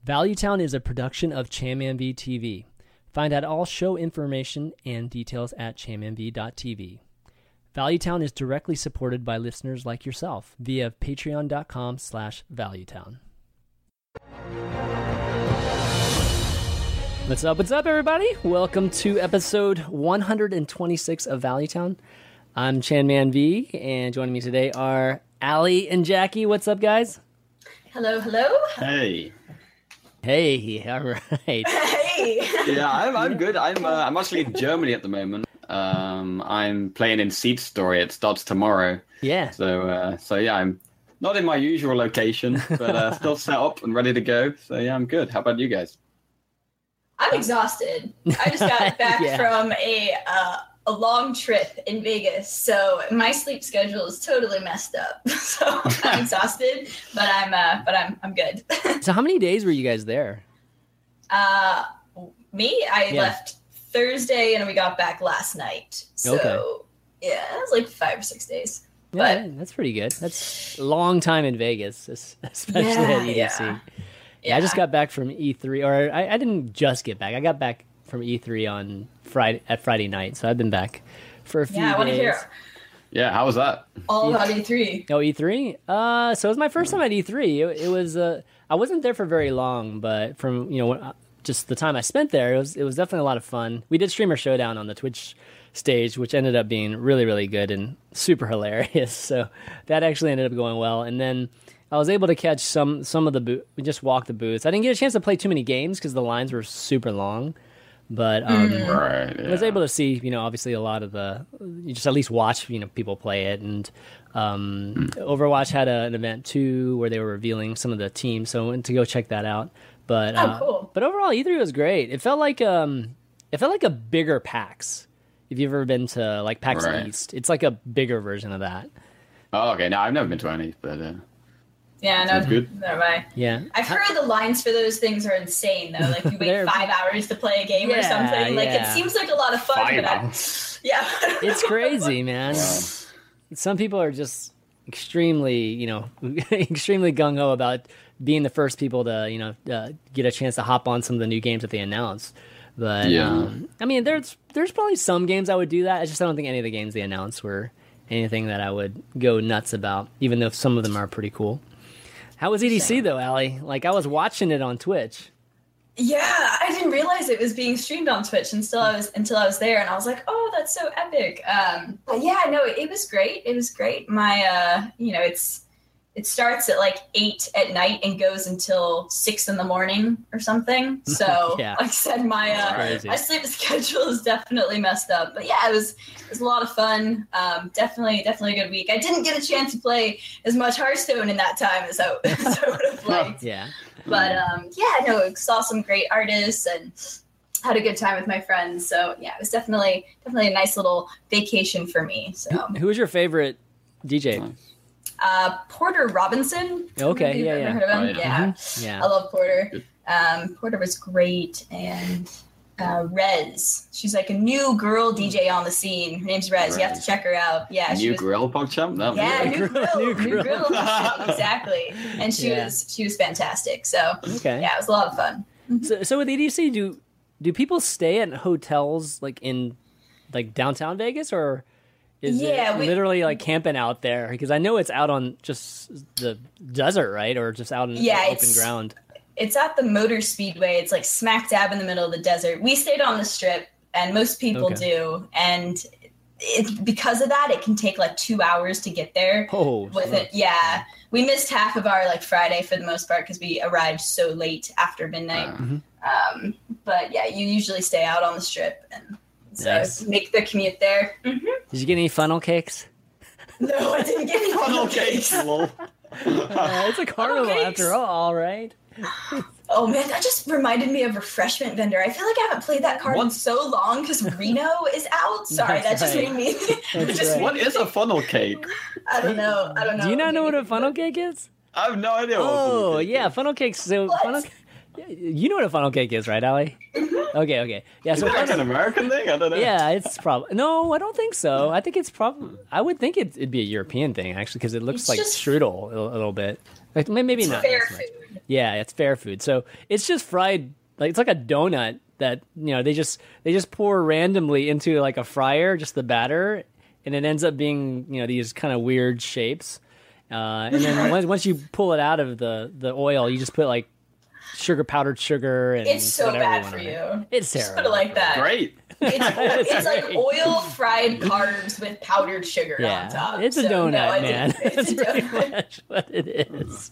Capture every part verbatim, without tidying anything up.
Valuetown is a production of ChamMV T V. Find out all show information and details at cham m v dot t v. Valuetown is directly supported by listeners like yourself via patreon.com slash valuetown. What's up, what's up, everybody? Welcome to episode one hundred twenty-six of Valuetown. I'm Chanman V, and joining me today are Allie and Jackie. What's up, guys? Hello, hello. Hey. Hey, all right. Hey. Yeah, I'm I'm good. I'm uh, I'm actually in Germany at the moment. Um, I'm playing in Seed Story. It starts tomorrow. Yeah. So uh, so yeah, I'm not in my usual location, but uh, still set up and ready to go. So yeah, I'm good. How about you guys? I'm exhausted. I just got back Yeah. from a uh, a long trip in Vegas, so my sleep schedule is totally messed up. So I'm exhausted, but I'm uh, but I'm I'm good. So how many days were you guys there? uh, me, I Yeah. left Thursday and we got back last night. So Okay. yeah, it was like five or six days. Yeah, that's pretty good. That's a long time in Vegas, es- especially Yeah, at E D C. yeah. Yeah, I just got back from E three, or I, I didn't just get back. I got back from E three on Friday at Friday night, so I've been back for a few Yeah, I want to days. hear Yeah, how was that? all about E three. Oh, E three? Uh, so it was my first time at E three. It, it was uh, I wasn't there for very long, but from you know uh, just the time I spent there, it was it was definitely a lot of fun. We did Streamer Showdown on the Twitch stage, which ended up being really really good and super hilarious. So that actually ended up going well, and then I was able to catch some some of the bo- we just walked the booths. I didn't get a chance to play too many games because the lines were super long, but um, Right. I was able to see, you know, obviously a lot of the, you just at least watch, you know, people play it. And um, Overwatch had a, an event too where they were revealing some of the teams, so I went to go check that out. But Oh, uh, cool. but overall, E three was great. It felt like um, it felt like a bigger PAX. If you've ever been to like PAX Right. East, it's like a bigger version of that. Oh, okay. No, I've never been to any, but uh, Yeah, no, Sounds good. never mind. Yeah, I've heard the lines for those things are insane though. Like you They're- wait five hours to play a game or Yeah, something. Like yeah. it seems like a lot of fun, five but I, hours. yeah, it's crazy, man. Wow. Some people are just extremely, you know, extremely gung ho about being the first people to, you know, uh, get a chance to hop on some of the new games that they announced. But Yeah. um, I mean, there's there's probably some games I would do that. I just don't think any of the games they announced were anything that I would go nuts about, even though some of them are pretty cool. How was E D C though, Allie? Like I was watching it on Twitch. yeah. I didn't realize it was being streamed on Twitch until I was until I was there, and I was like, oh, that's so epic. Um, but yeah, no, it was great. It was great. My, uh, you know, it's it starts at like eight at night and goes until six in the morning or something. So, Yeah. like I said, my uh, Crazy. my sleep schedule is definitely messed up. But yeah, it was it was a lot of fun. Um, definitely, definitely a good week. I didn't get a chance to play as much Hearthstone in that time as I, as I would have liked. Yeah. But um, yeah, no, saw some great artists and had a good time with my friends. So yeah, it was definitely definitely a nice little vacation for me. So Who was your favorite D J? uh, Porter Robinson. Okay, Have you yeah, ever yeah. heard of him? Oh, yeah. yeah. Yeah. I love Porter. Um, Porter was great, and uh, Rez. She's like a new girl D J on the scene. Her name's Rez. You have to Rez. check her out. Yeah, she New was, grill PogChamp? No, Yeah, really? new Grill, grill, new new grill. grill, on the scene, exactly. And she Yeah. was she was fantastic. So Okay. yeah, it was a lot of fun. So, so with E D C, do do people stay at hotels like in like downtown Vegas, or is Yeah, it we- literally like camping out there? Because I know it's out on just the desert, right, or just out in Yeah, open it's- ground. It's at the Motor Speedway. It's like smack dab in the middle of the desert. We stayed on the strip, and most people Okay. do. And it, because of that, it can take like two hours to get there. Oh, With it, yeah, we missed half of our like Friday for the most part because we arrived so late after midnight. Uh, Um, but yeah, you usually stay out on the strip and so Nice. make the commute there. Mhm. Did you get any funnel cakes? No, I didn't get any funnel cakes. lol. Uh, it's a carnival cakes. after all, right? Oh man, that just reminded me of refreshment vendor. I feel like I haven't played that card in What? so long because Reno is out. Sorry, That's that just right. made me. That's just, right. What is a funnel cake? I don't know. I don't know. Do you not know what a funnel cake is? I have no idea what a funnel Oh, cake yeah, is. funnel cakes. So What? funnel. Yeah, you know what a funnel cake is, right, Allie? Okay, okay. Yeah, Is so it like an American thing? I don't know. yeah, it's probably no. I don't think so. I think it's probably. I would think it, it'd be a European thing actually, because it looks It's like just- strudel a, a little bit. Like may- maybe It's not. fair as much. food. Yeah, it's fair food. So it's just fried, like it's like a donut that you know they just they just pour randomly into like a fryer, just the batter, and it ends up being you know these kind of weird shapes. Uh, and then once once you pull it out of the the oil, you just put like sugar, powdered sugar, and It's so whatever bad want for on you. it. It's Just terrible. put it like that. Great. It's, it's like great. oil fried carbs with powdered sugar on Yeah, top. it's a So, donut, no, I man. think That's It's a pretty donut. much what it is.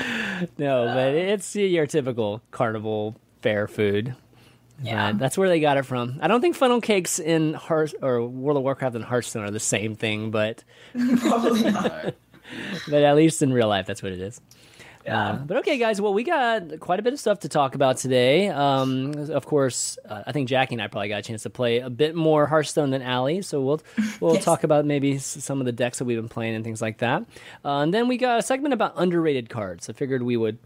No, but it's your typical carnival fare food. Yeah. Uh, that's where they got it from. I don't think funnel cakes in Hearth or World of Warcraft and Hearthstone are the same thing, but Probably not. Uh, but at least in real life, that's what it is. Yeah. Uh, but okay, guys. Well, we got quite a bit of stuff to talk about today. Um, of course, uh, I think Jackie and I probably got a chance to play a bit more Hearthstone than Allie, so we'll we'll Yes. talk about maybe s- some of the decks that we've been playing and things like that. Uh, and then we got a segment about underrated cards. I figured we would,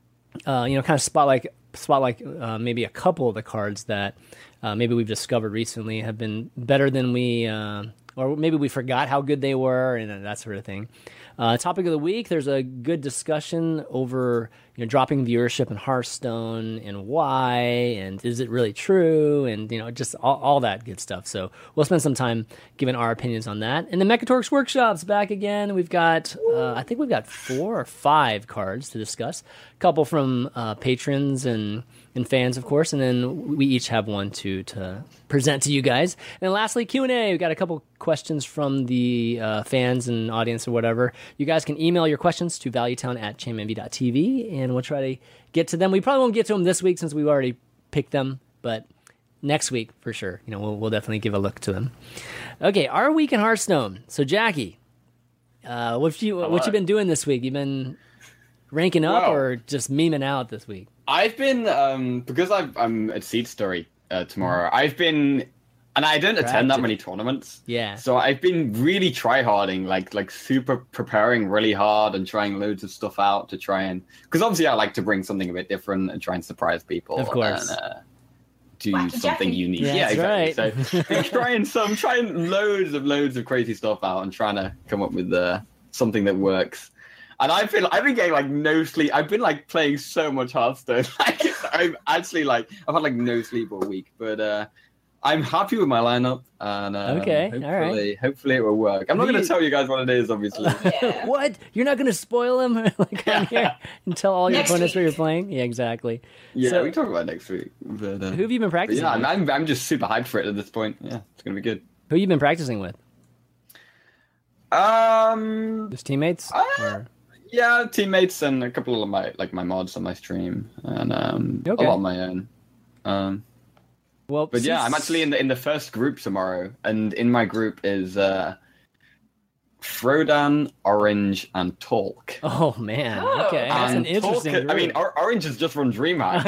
uh, you know, kind of spotlight spotlight uh, maybe a couple of the cards that uh, maybe we've discovered recently have been better than we, uh, or maybe we forgot how good they were, and that sort of thing. Uh, topic of the week, there's a good discussion over you know dropping viewership in Hearthstone and why, and is it really true, and you know just all, all that good stuff. So we'll spend some time giving our opinions on that. And the Mechatorx Workshop's back again. We've got, uh, I think we've got four or five cards to discuss. A couple from uh, patrons and and fans, of course, and then we each have one to to present to you guys. And then lastly, Q and A. We've got a couple questions from the uh, fans and audience or whatever. You guys can email your questions to valuetown at chainmanv dot t v, and we'll try to get to them. We probably won't get to them this week since we've already picked them, but next week for sure. You know, we'll, we'll definitely give a look to them. Okay, our week in Hearthstone. So, Jackie, uh, what you what you been doing this week? You been ranking up Well- or just memeing out this week? I've been um because I've, I'm at Seed Story uh, tomorrow. I've been, and I don't attend that Practice. many tournaments. Yeah. So I've been really try-harding, like like super preparing really hard and trying loads of stuff out to try and, because obviously I like to bring something a bit different and try and surprise people. Of course. And, uh, do Wacky something Jackie. unique. Yeah, Yeah, that's exactly. right. So I'm trying some, trying loads of loads of crazy stuff out and trying to come up with uh, something that works. And I feel I've been getting like no sleep. I've been like playing so much Hearthstone. Like I'm actually like I've had like no sleep all week, but uh, I'm happy with my lineup. And um, Okay, all hopefully, hopefully it will work. I'm not Do going you- to tell you guys what it is, obviously. Yeah. What? You're not going to spoil him like on here and tell all your Next opponents what week. you're playing? Yeah, exactly. Yeah, So- we can talk about it next week. But, uh, Who have you been but practicing yeah, with? I'm, I'm I'm just super hyped for it at this point. Yeah, it's going to be good. Who you been practicing with? Um, Just teammates? Uh, Or- yeah, teammates and a couple of my like my mods on my stream and um Okay. a lot of my own. Um. Well, But yeah, I'm since- actually in the in the first group tomorrow, and in my group is uh, Frodan, Orange, and Talk. Oh man. Oh. Okay, that's an And interesting. Talk, I mean, group. Or- Orange has just run DreamHack.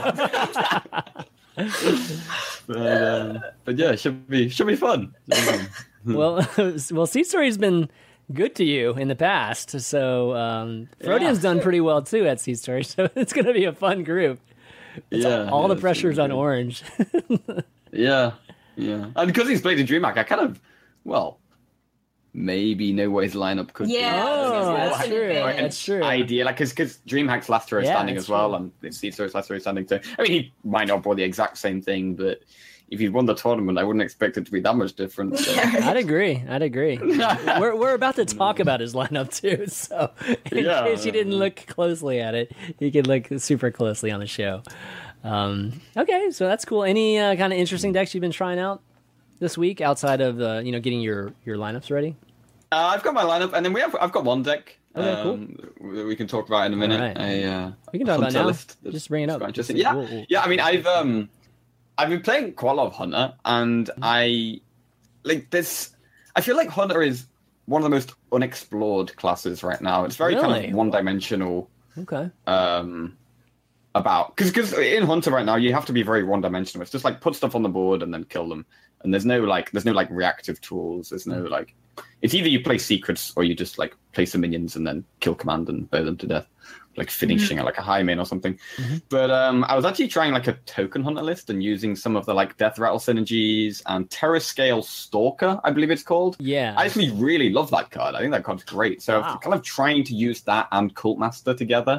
but, um, but yeah, it should be should be fun. Should be fun. well, well, Seed Story's been good to you in the past, so um, Frodian's done pretty well too at Seed Story. So it's going to be a fun group. yeah, All yeah, the it's pressure's on gonna Orange. be good. Yeah, yeah, and because he's played in DreamHack, I kind of well. Maybe know what his lineup could Yeah, be. Oh, that's that's an true. advantage. That's true. Idea, like, because because DreamHack's last row Yeah, standing that's as well, true. and Seed Story's last row standing too. I mean, he might not bought the exact same thing, but if he'd won the tournament, I wouldn't expect it to be that much different. So. I'd agree. I'd agree. we're we're about to talk about his lineup too, so in Yeah. case you didn't look closely at it, you could look super closely on the show. Um, okay, so that's cool. Any uh, kind of interesting decks you've been trying out this week outside of uh, you know getting your your lineups ready? Uh, I've got my lineup, and then we have I've got one deck. Okay, cool. um, that we can talk about in a minute. Alright. A, uh, We can talk about Hunter now. list that's- Just bring it that's up. quite interesting. Yeah, We'll- we'll- yeah. I mean, I've um, I've been playing quite a lot of Hunter, and Mm-hmm. I like this. I feel like Hunter is one of the most unexplored classes right now. It's very kind Really? of one-dimensional. Okay. Um, about because because in Hunter right now you have to be very one-dimensional. It's just like put stuff on the board and then kill them, and there's no like there's no like reactive tools. There's no like. It's either you play secrets or you just like play some minions and then kill command and burn them to death, like finishing at like a high main or something. Mhm. But um, I was actually trying like a token hunter list and using some of the like death rattle synergies and Terra Scale Stalker, I believe it's called. Yeah. I actually really love that card. I think that card's great. So Wow. I'm kind of trying to use that and Cult Master together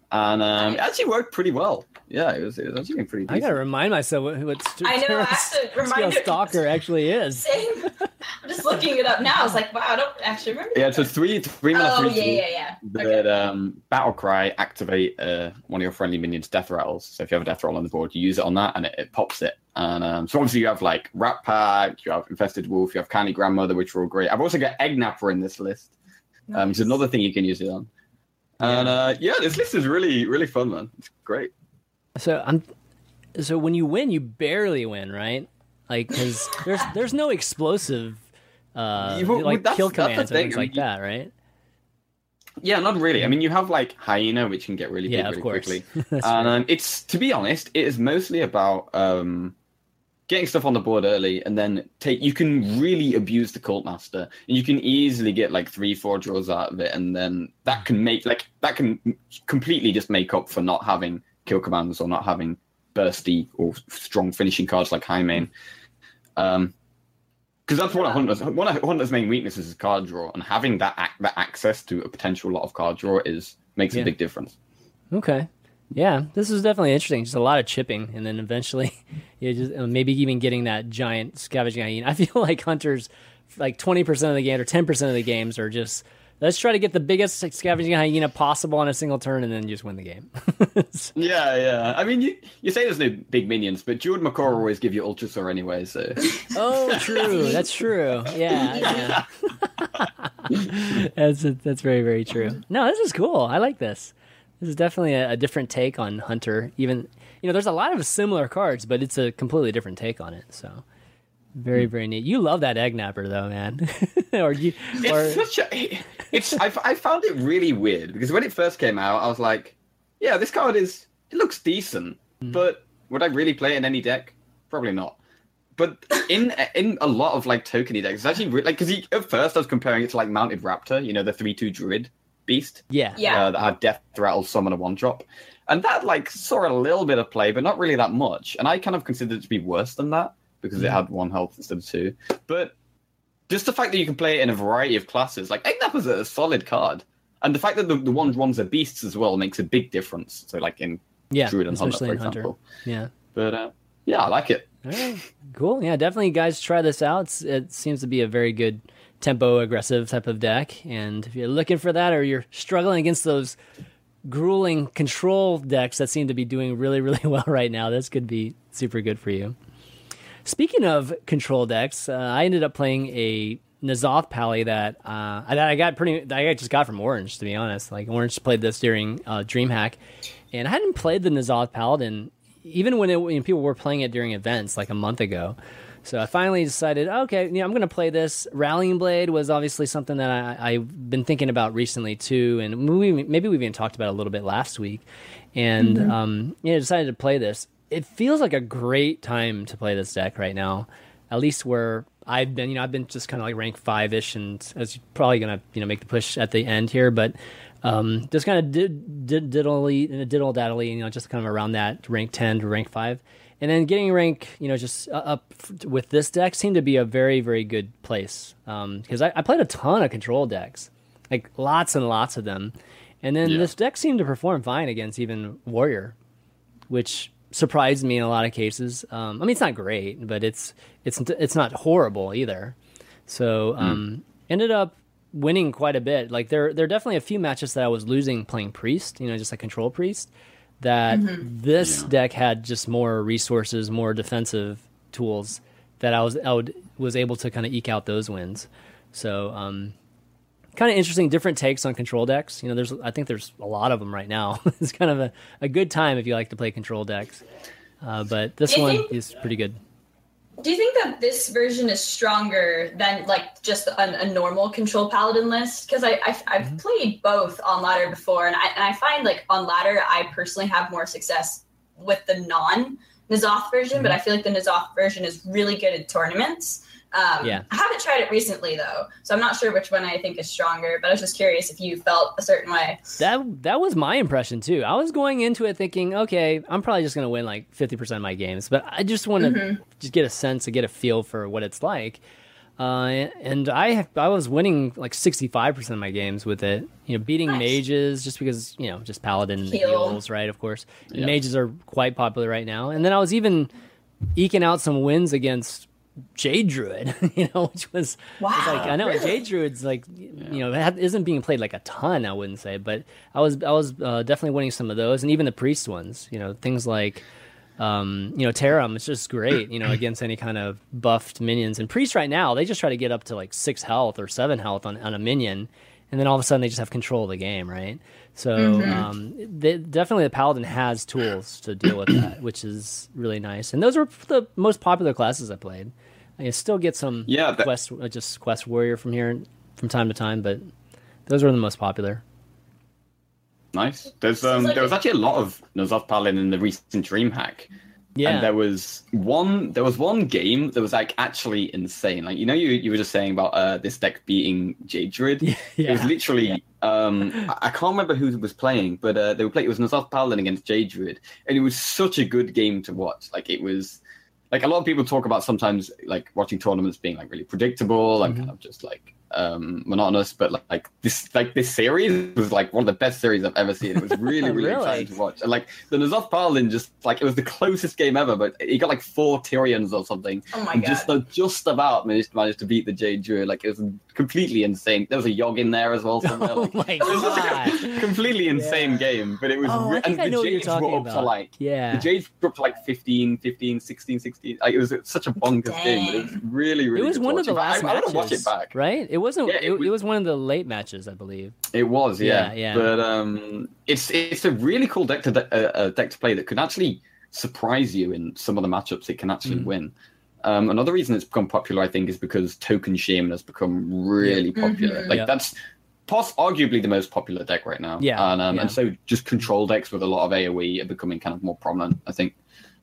and um, it actually worked pretty well. Yeah, it was, it was actually pretty decent. I gotta remind myself what, what st- I know, I have to remind Scale Stalker actually is. Same. I'm just looking it up now. I was like, wow, I don't actually remember. Yeah, it's a three three mana Oh, three yeah, two yeah, yeah. that Okay. um, Battle Cry activate uh, one of your friendly minions' death rattles. So if you have a death rattle on the board, you use it on that, and it, it pops it. And um, so obviously you have like Rat Pack, you have Infested Wolf, you have Candy Grandmother, which are all great. I've also got Egg Napper in this list. Um, it's Nice. another thing you can use it on. And uh, yeah, this list is really really fun, man. It's great. So I'm. So when you win, you barely win, right? Like, because there's there's no explosive, uh, Yeah, well, like that's- kill that's the commands and thing. things like that, right? Yeah, not really. I mean, you have like Hyena, which can get really big Yeah, of really course. quickly. That's And right. um, it's, to be honest, it is mostly about um, getting stuff on the board early, and then take. You can really abuse the Cult Master, and you can easily get like three, four draws out of it, and then that can make like that can completely just make up for not having kill commands or not having bursty or strong finishing cards like Highmane. Um, because that's one of Hunter's one of Hunter's main weaknesses is card draw, and having that ac- that access to a potential lot of card draw is makes Yeah. a big difference. Okay. Yeah, this is definitely interesting. Just a lot of chipping, and then eventually, you just uh, maybe even getting that giant scavenging hyena. I feel like hunters, like twenty percent of the game or ten percent of the games are just let's try to get the biggest scavenging hyena possible on a single turn, and then just win the game. Yeah, yeah. I mean, you, you say there's no big minions, but Jewel Makor always give you Ultrasaur anyway, so... Oh, true. That's true. Yeah, yeah. that's that's very very true. No, this is cool. I like this. This is definitely a, a different take on Hunter. Even you know, there's a lot of similar cards, but it's a completely different take on it. So very very neat. You love that Egg Napper though, man. or you? Or, It's such a... It's, I, I found it really weird, because when it first came out, I was like, yeah, this card is... It looks decent, but would I really play it in any deck? Probably not. But in in a lot of like tokeny decks, it's actually re- like because at first I was comparing it to like Mounted Raptor, you know, the three two Druid beast, yeah, Yeah. uh, that had Death Rattle, summon a one drop, and that like saw a little bit of play, but not really that much. And I kind of considered it to be worse than that because it had one health instead of two. But just the fact that you can play it in a variety of classes, like Egg Napper's a solid card, and the fact that the, the one ones are beasts as well makes a big difference. So like in yeah, Druid and Hunter, especially for in Hunter. example. Yeah. But uh, yeah, I like it. All right. Cool. Yeah, definitely, guys, try this out. It's, it seems to be a very good tempo aggressive type of deck, and if you're looking for that, or you're struggling against those grueling control decks that seem to be doing really, really well right now, this could be super good for you. Speaking of control decks, uh, I ended up playing a N'Zoth Pally that uh, I, I got pretty. that I just got from Orange, to be honest. Like Orange played this during uh, DreamHack, and I hadn't played the N'Zoth Paladin even when, it, when people were playing it during events like a month ago. So I finally decided, okay, yeah, I'm going to play this. Rallying Blade was obviously something that I, I've been thinking about recently too, and we, maybe we even talked about it a little bit last week. And mm-hmm. um, yeah, decided to play this. It feels like a great time to play this deck right now, at least where I've been. You know, I've been just kind of like rank five ish, and as you're probably going to you know make the push at the end here, but. Um, just kind of did, did diddly, diddle daddly, you know, just kind of around that rank ten to rank five, and then getting rank, you know, just up with this deck seemed to be a very, very good place. Um, because I, I played a ton of control decks, like lots and lots of them, and then yeah. this deck seemed to perform fine against even Warrior, which surprised me in a lot of cases. Um, I mean, it's not great, but it's it's it's not horrible either. So um, mm. ended up. winning quite a bit. Like there, there are definitely a few matches that I was losing playing Priest, you know, just like Control Priest, that mm-hmm. this yeah. deck had just more resources, more defensive tools that I was, I would, was able to kind of eke out those wins. So, um, kind of interesting, different takes on control decks. You know, there's, I think there's a lot of them right now. It's kind of a, a good time if you like to play control decks. Uh, but this one think- is pretty good. Do you think that this version is stronger than like just a, a normal control paladin list? Because I, I I've mm-hmm. played both on ladder before, and I and I find like on ladder I personally have more success with the non N'Zoth version, mm-hmm. but I feel like the N'Zoth version is really good at tournaments. Um, yeah. I haven't tried it recently though, so I'm not sure which one I think is stronger. But I was just curious if you felt a certain way. That that was my impression too. I was going into it thinking, okay, I'm probably just going to win like fifty percent of my games, but I just want to mm-hmm. just get a sense and get a feel for what it's like. Uh, and I I was winning like sixty-five percent of my games with it. You know, beating Nice. mages just because, you know, just paladin and Heal. heals, right? Of course. And Yeah. mages are quite popular right now. And then I was even eking out some wins against Jade Druid, you know, which was, Wow. was like, I know really? Jade Druid's like, you know, it isn't being played like a ton, I wouldn't say, but I was I was uh, definitely winning some of those, and even the priest ones, you know, things like um, you know, Tarum is just great, you know, against any kind of buffed minions. And priests right now, they just try to get up to like six health or seven health on, on a minion, and then all of a sudden they just have control of the game, right? So Mm-hmm. um, they, definitely the paladin has tools to deal with that, which is really nice. And those were the most popular classes I played. I still get some Yeah, that- quest, uh, just quest warrior from here from time to time, but those were the most popular. Nice. There's um, like there was a- actually a lot of N'Zoth Paladin in the recent DreamHack. Yeah. And there was one there was one game that was like actually insane. Like, you know, you you were just saying about uh this deck beating Jade Druid. Yeah. It was literally um I, I can't remember who was playing, but uh they were playing it was N'Zoth Paladin against Jade Druid, and it was such a good game to watch. Like, it was like, a lot of people talk about sometimes like watching tournaments being like really predictable and Mhm. kind of just like um monotonous, but like, like this like this series was like one of the best series I've ever seen. It was really really, Really? exciting to watch. And like the N'Zoth Paladin, just like, it was the closest game ever, but he got like four Tyrions or something. Oh my and god. just uh, just about managed managed to beat the Jade Druid. Like, it was completely insane. There was a Yogg in there as well somewhere. Oh Like, my it was just god. a completely insane Yeah. game, but it was Oh, re- I think and I the know what you're Jades were talking up to about. like Yeah. the Jades were up to like fifteen, fifteen, sixteen, sixteen. Like, it was such a bonkers game, but it was really, really It was good to one of watch. the In fact, last I, I matches, want to watch it back. right? It wasn't. Yeah, it, it it, was- was one of the late matches, I believe. It was, yeah, Yeah, yeah. But um, it's it's a really cool deck to de- uh, uh, deck to play that could actually surprise you in some of the matchups it can actually Mm. win. Um, another reason it's become popular, I think, is because Token Shaman has become really Yeah. popular. Mhm. Like, Yeah. that's pos- arguably the most popular deck right now. Yeah, and um, yeah. and so just control decks with a lot of A O E are becoming kind of more prominent, I think.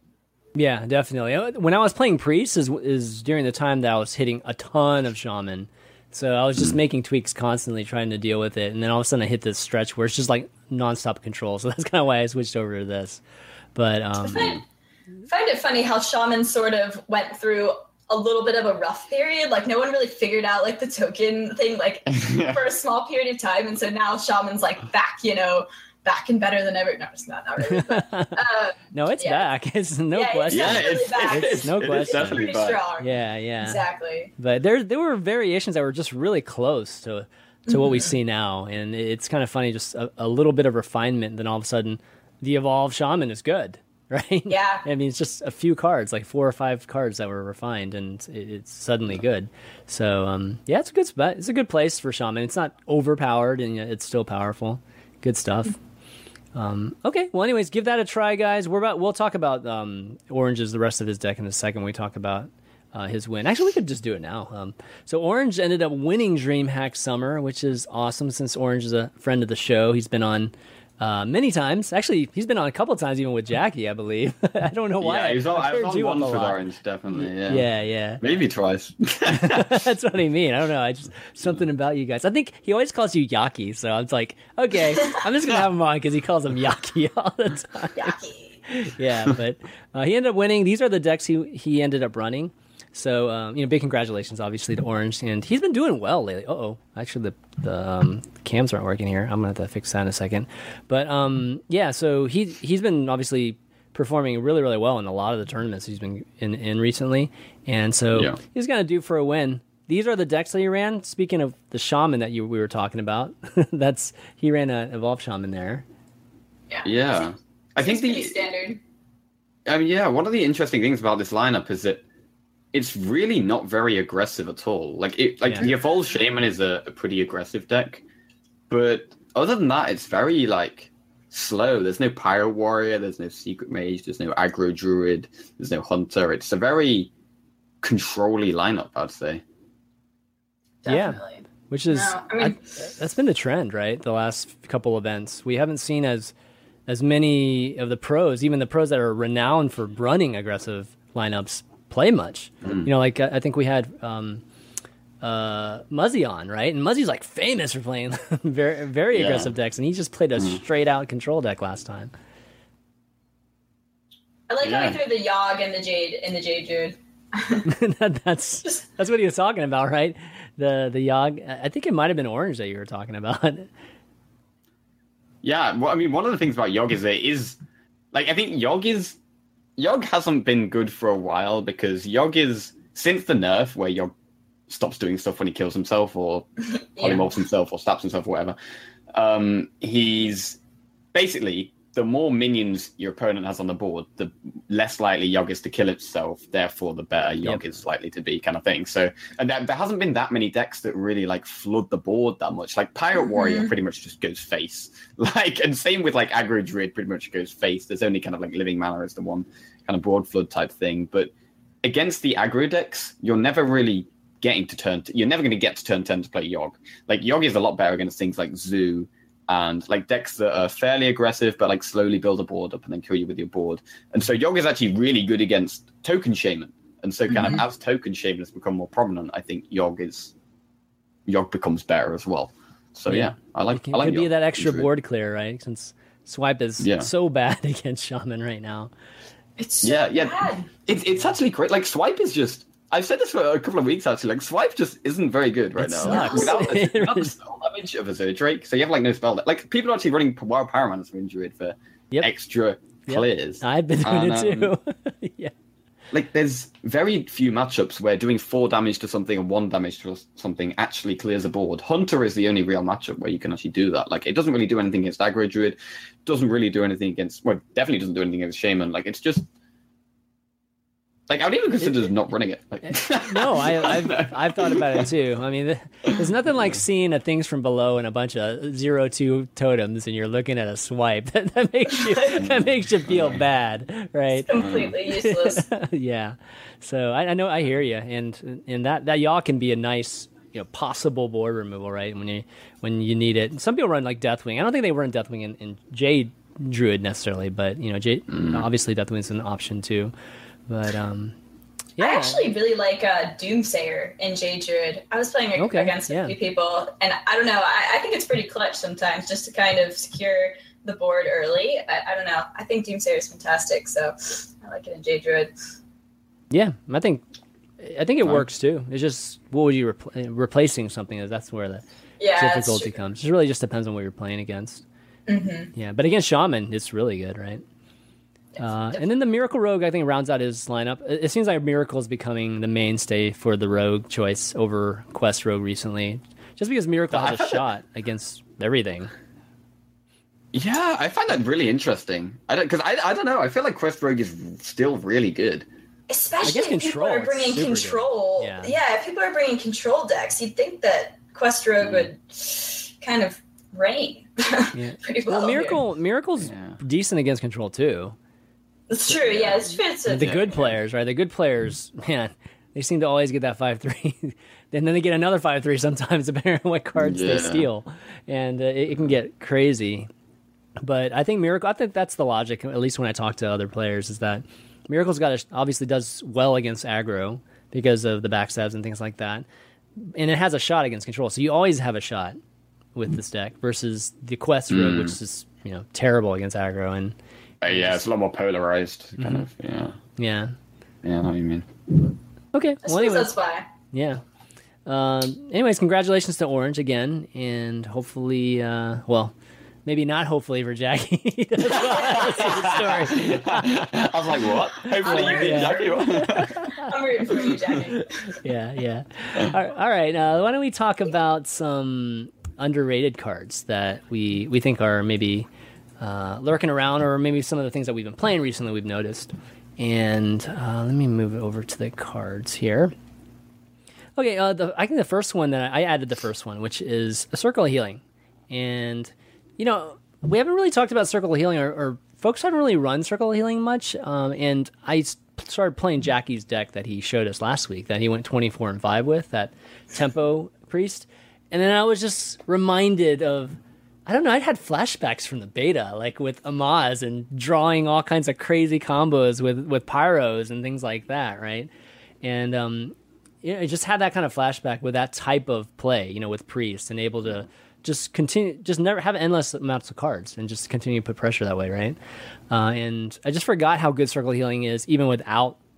Yeah, definitely. When I was playing priest is is during the time that I was hitting a ton of shaman, so I was just making tweaks constantly, trying to deal with it. And then all of a sudden I hit this stretch where it's just like nonstop control. So that's kind of why I switched over to this. But um, I find it funny how Shaman sort of went through a little bit of a rough period. Like, no one really figured out like the token thing like for a small period of time, and so now Shaman's like back, you know, back and better than ever. No, it's not, not really. But, uh, no, it's Yeah. back. It's no Yeah, it's question. yeah, definitely it's, back. it's, It's no it is question. definitely pretty back. strong. Yeah, yeah. Exactly. But there there were variations that were just really close to to what we see now, and it's kind of funny. Just a, a little bit of refinement, then all of a sudden, the evolved shaman is good, right? Yeah. I mean, it's just a few cards, like four or five cards that were refined, and it, it's suddenly good. So um, yeah, it's a good spot. It's a good place for shaman. It's not overpowered, and yet it's still powerful. Good stuff. Um, okay, well, anyways, give that a try, guys. We're about we'll talk about um, Orange's the rest of his deck in a second. When we talk about uh, his win. Actually, we could just do it now. Um, so Orange ended up winning DreamHack Summer, which is awesome since Orange is a friend of the show. He's been on uh, many times. Actually, he's been on a couple of times, even with Jackie, I believe. I don't know why. Yeah, he was on, I I was paired on you up once a with lot. Orange, definitely. Yeah, Yeah, yeah. maybe twice. That's what I mean. I don't know. I just something about you guys. I think he always calls you Yaki, so I was like, okay, I'm just gonna have him on because he calls him Yaki all the time. Yucky. Yeah, but uh, he ended up winning. These are the decks he he ended up running. So um, you know, big congratulations, obviously, to Orange, and he's been doing well lately. Uh oh, actually the the um, cams aren't working here. I'm gonna have to fix that in a second. But um, yeah, so he he's been obviously performing really really well in a lot of the tournaments he's been in, in recently, and so Yeah. he's gonna do for a win. These are the decks that he ran. Speaking of the shaman that you we were talking about, that's he ran a evolved shaman there. Yeah. Yeah, I think Seems pretty the standard. I mean, yeah, one of the interesting things about this lineup is that it's really not very aggressive at all. Like, it, like Yeah. the Evolved Shaman is a, a pretty aggressive deck, but other than that, it's very like slow. There's no Pyro Warrior, there's no Secret Mage, there's no Aggro Druid, there's no Hunter. It's a very controlly lineup, I'd say. Yeah. Definitely. Which is No, I mean- I- that's been the trend, right? The last couple events, we haven't seen as as many of the pros, even the pros that are renowned for running aggressive lineups, play much. You know, like I I think we had um, uh, Muzzy on, right? And Muzzy's like famous for playing very very Yeah. aggressive decks, and he just played a straight out control deck last time. I like how Yeah. he threw the Yogg and the Jade and the Jade Druid. that, that's that's what he was talking about, right? The the Yogg. I think it might have been Orange that you were talking about. Yeah, well, I mean, one of the things about Yogg is it is like I think Yogg is Yogg hasn't been good for a while because Yogg is since the nerf where Yogg stops doing stuff when he kills himself or polymorphs yeah. himself or stabs himself or whatever. Um, he's basically the more minions your opponent has on the board, the less likely Yogg is to kill itself. Therefore, the better Yogg yep. is likely to be, kind of thing. So, and there, there hasn't been that many decks that really like flood the board that much. Like Pirate mm-hmm. Warrior pretty much just goes face. Like, and same with like Aggro Druid pretty much goes face. There's only kind of like Living Mana is the one kind of board flood type thing. But against the aggro decks, you're never really getting to turn. T- you're never going to get to turn ten to play Yogg. Like Yogg is a lot better against things like Zoo. And like decks that are fairly aggressive, but like slowly build a board up and then kill you with your board. And so Yogg is actually really good against Token Shaman. And so kind mm-hmm. of as Token Shaman has become more prominent, I think Yogg is Yogg becomes better as well. So yeah, yeah I like. It can, I like could Yogg. be that extra board clear, right? Since Swipe is yeah. so bad against Shaman right now. It's so yeah, yeah. bad. It's it's actually great. Like Swipe is just. I've said this for a couple of weeks actually. Like Swipe just isn't very good right it now. Sucks. Without, without the spell damage of a Zerdrake, so you have like no spell. Like people are actually running Wild Pyromancer for Druid for yep. extra yep. clears. I've been doing and, it too. Um, yeah. Like there's very few matchups where doing four damage to something and one damage to something actually clears a board. Hunter is the only real matchup where you can actually do that. Like it doesn't really do anything against Aggro Druid, doesn't really do anything against. Well, definitely doesn't do anything against Shaman. Like it's just. Like I would even consider not running it. Like, no, I, I've I've thought about it too. I mean, there's nothing like seeing a Things from Below and a bunch of zero two totems, and you're looking at a Swipe that, that makes you that makes you feel bad, right? It's completely useless. yeah. So I, I know I hear you, and and that that Yogg can be a nice you know possible board removal, right? When you when you need it. Some people run like Deathwing. I don't think they run Deathwing in, in Jade Druid necessarily, but you know, Jade, mm. obviously Deathwing's an option too. But um, yeah. I actually really like uh, Doomsayer in Jade Druid. I was playing okay, against a yeah. few people, and I don't know. I, I think it's pretty clutch sometimes just to kind of secure the board early. I, I don't know. I think Doomsayer is fantastic, so I like it in Jade Druid. Yeah, I think I think it um, works too. It's just what would you repl- replacing something is that's where the yeah, difficulty comes. It really just depends on what you're playing against. Mm-hmm. Yeah, but against Shaman, it's really good, right? Uh, and then the Miracle Rogue, I think, rounds out his lineup. It, it seems like Miracle is becoming the mainstay for the Rogue choice over Quest Rogue recently, just because Miracle has a shot that... against everything. Yeah, I find that really interesting. I don't because I I don't know. I feel like Quest Rogue is still really good, especially if control, people are bringing control. Yeah. yeah, if people are bringing control decks, you'd think that Quest Rogue mm. would kind of reign yeah. pretty well. Well, Miracle here. Miracle's yeah. decent against control too. It's true, yeah. It's, it's the good players, right? The good players, man, they seem to always get that five three. And then they get another five three sometimes, depending on what cards yeah. they steal. And uh, it, it can get crazy. But I think Miracle, I think that's the logic, at least when I talk to other players, is that Miracle's got a, obviously does well against aggro because of the backstabs and things like that. And it has a shot against control. So you always have a shot with this deck versus the Quest Rogue, mm. which is you know terrible against aggro. And Uh, yeah, it's a lot more polarized, kind mm-hmm. of. Yeah. Yeah. Yeah, I know what you mean. Okay. I well, anyways, that's why. Yeah. Um, anyways, congratulations to Orange again, and hopefully, uh, well, maybe not hopefully for Jackie. That's the story. I was like, what? Hopefully you beat Jackie. I'm rooting for you, Jackie. Yeah, yeah. All right. All right uh, why don't we talk about some underrated cards that we we think are maybe. Uh, lurking around, or maybe some of the things that we've been playing recently we've noticed. And uh, let me move it over to the cards here. Okay, uh, the, I think the first one that I, I added the first one, which is a Circle of Healing. And, you know, we haven't really talked about Circle of Healing, or, or folks haven't really run Circle of Healing much. Um, and I started playing Jackie's deck that he showed us last week, that he went twenty-four and five with, that Tempo Priest. And then I was just reminded of I don't know, I'd had flashbacks from the beta, like with Amaz and drawing all kinds of crazy combos with, with Pyros and things like that, right? And um, you know, I just had that kind of flashback with that type of play, you know, with Priest, and able to just continue, just never have endless amounts of cards and just continue to put pressure that way, right? Uh, and I just forgot how good Circle Healing is, even without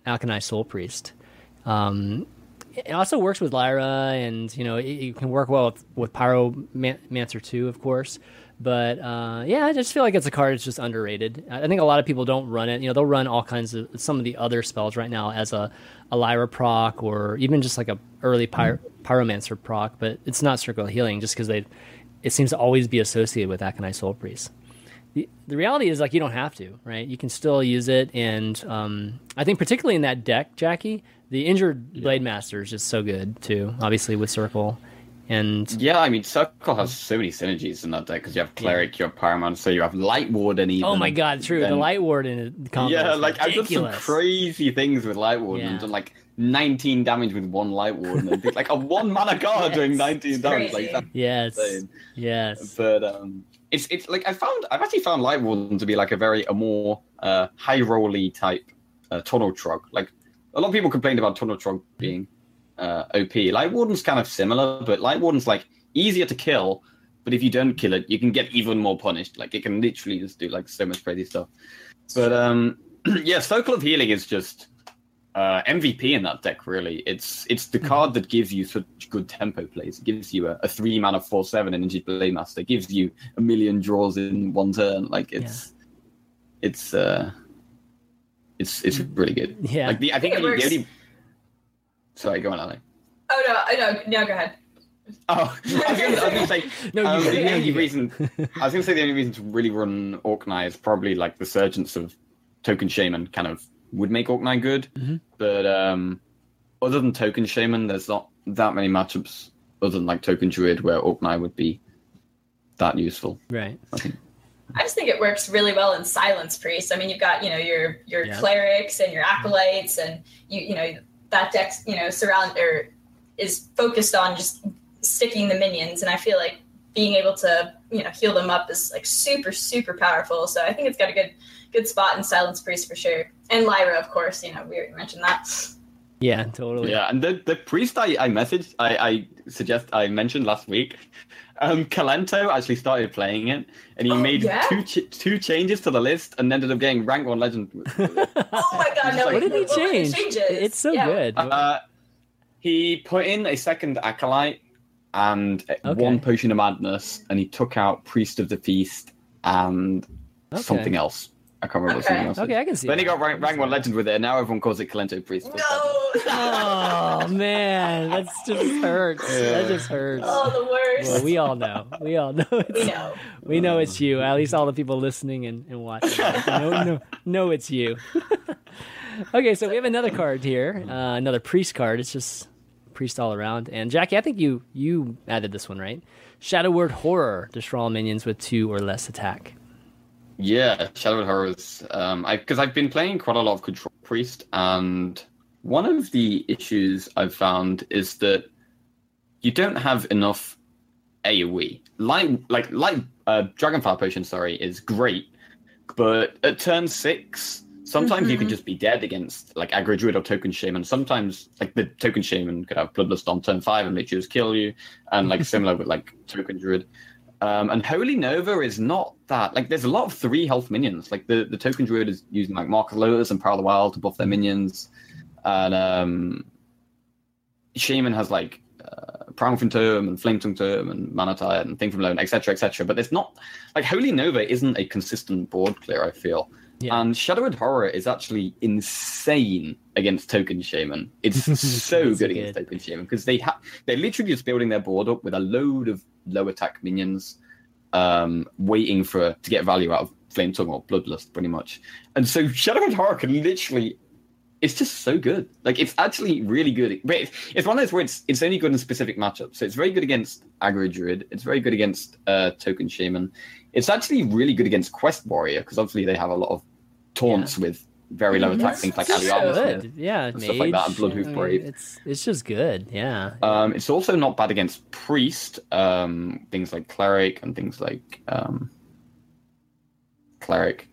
Alchemy Soul Priest. Um, it also works with Lyra, and you know it, it can work well with, with Pyromancer too, of course. But uh, yeah, I just feel like it's a card that's just underrated. I think a lot of people don't run it. You know, they'll run all kinds of some of the other spells right now as a, a Lyra proc, or even just like a early Py- Pyromancer proc. But it's not circle healing just because they it seems to always be associated with Aconite Soul Priest. The, the reality is, like, you don't have to, right? You can still use it, and um, I think particularly in that deck, Jackie, the injured yeah. Blade Master is just so good too. Obviously with Circle. And yeah, I mean, Circle has so many synergies in that deck because you have Cleric, yeah. you have Pyromancer, so you have Light Warden even. Oh my god, true. Then, the Light Warden combo yeah, is like ridiculous. I've done some crazy things with Light Warden. Yeah. I've done like nineteen damage with one Light Warden. And think, like a one mana card yes, doing nineteen damage. Like, that's yes, insane. yes. But um, it's it's like I found I've actually found Light Warden to be like a very a more uh, high rolly type uh, Tunnel Trog. Like a lot of people complained about Tunnel Trog being uh, O P. Light Warden's kind of similar, but Light Warden's like easier to kill, but if you don't kill it, you can get even more punished. Like it can literally just do like so much crazy stuff. But um, yeah, Circle of Healing is just uh, M V P in that deck. Really, it's it's the card that gives you such good tempo plays. It gives you a, a three mana four seven Energy Blade Master. It gives you a million draws in one turn. Like it's yeah. it's uh, it's it's really good. Yeah, like the I think, I think the, the only. Sorry, go on, Ali. Oh no, I know. No, go ahead. Oh, I was going to say no, um, you, the no, only you. reason I was going to say the only reason to really run Orkney is probably like the surgence of Token Shaman kind of would make Orkney good, mm-hmm. but um, other than Token Shaman, there's not that many matchups other than like Token Druid where Orkney would be that useful. Right. I think. I just think it works really well in Silence Priest. I mean, you've got you know your your yeah. clerics and your acolytes, and you you know that deck you know surround or is focused on just sticking the minions, and I feel like being able to you know heal them up is like super super powerful. So I think it's got a good good spot in Silence Priest for sure, and Lyra, of course. You know we already mentioned that. Yeah, totally. Yeah, and the the priest I, I messaged, I, I suggest I mentioned last week, um, Kalento actually started playing it, and he oh, made yeah? two ch- two changes to the list, and ended up getting rank one legend. Oh my god! No, what did he what change? changes? It's so yeah. good. Uh, he put in a second acolyte and Okay. one potion of madness, and he took out priest of the feast and Okay. something else. I can't remember what Okay. something else. Okay, I can see. Then he that. got rank, rank one legend with it, and now everyone calls it Kalento priest. No. Oh man, that's just hurts. Yeah. That just hurts. Oh, the worst. Well, we all know. We all know. It's, we know. We know it's you. At least all the people listening and, and watching. No, no, no, it's you. Okay, so we have another card here. Uh, another priest card. It's just priest all around. And Jackie, I think you you added this one, right? Shadow Word Horror. Destroy all minions with two or less attack. Yeah, Shadow of Horrors. Um, I because I've been playing quite a lot of Control Priest, and one of the issues I've found is that you don't have enough AoE. Light, like light, uh, Dragonfire Potion, sorry, is great, but at turn six, sometimes Mm-hmm. you can just be dead against like Aggro Druid or Token Shaman. Sometimes like the Token Shaman could have Bloodlust on turn five and literally just kill you, and like similar with like Token Druid. Um, and Holy Nova is not that. Like, there's a lot of three health minions. Like, the, the Token Druid is using, like, Mark of Lotus and Power of the Wild to buff their minions. And um, Shaman has, like, uh, Primal Phantom and Flame Tongue Tome and Mana Tide and Thing from Loan, et cetera, et cetera. But there's not... Like, Holy Nova isn't a consistent board clear, I feel. Yeah. And Shadowed Horror is actually insane against Token Shaman. It's so It's good good. against Token Shaman because they ha- they're literally just building their board up with a load of low attack minions, um, waiting for to get value out of Flame Tongue or Bloodlust, pretty much. And so Shadowed Horror can literally, it's just so good. Like it's actually really good. But it's, it's one of those where it's it's only good in specific matchups. So it's very good against Aggro Druid. It's very good against uh, Token Shaman. It's actually really good against Quest Warrior because obviously they have a lot of taunts Yeah. with very low attack Mhm. things like That's Aliana Good. Smith. Yeah, and stuff like that, and Mage. Bloodhoof I mean, Brave. It's it's just good. Yeah. Um, it's also not bad against Priest, um, things like Cleric and things like um, Cleric.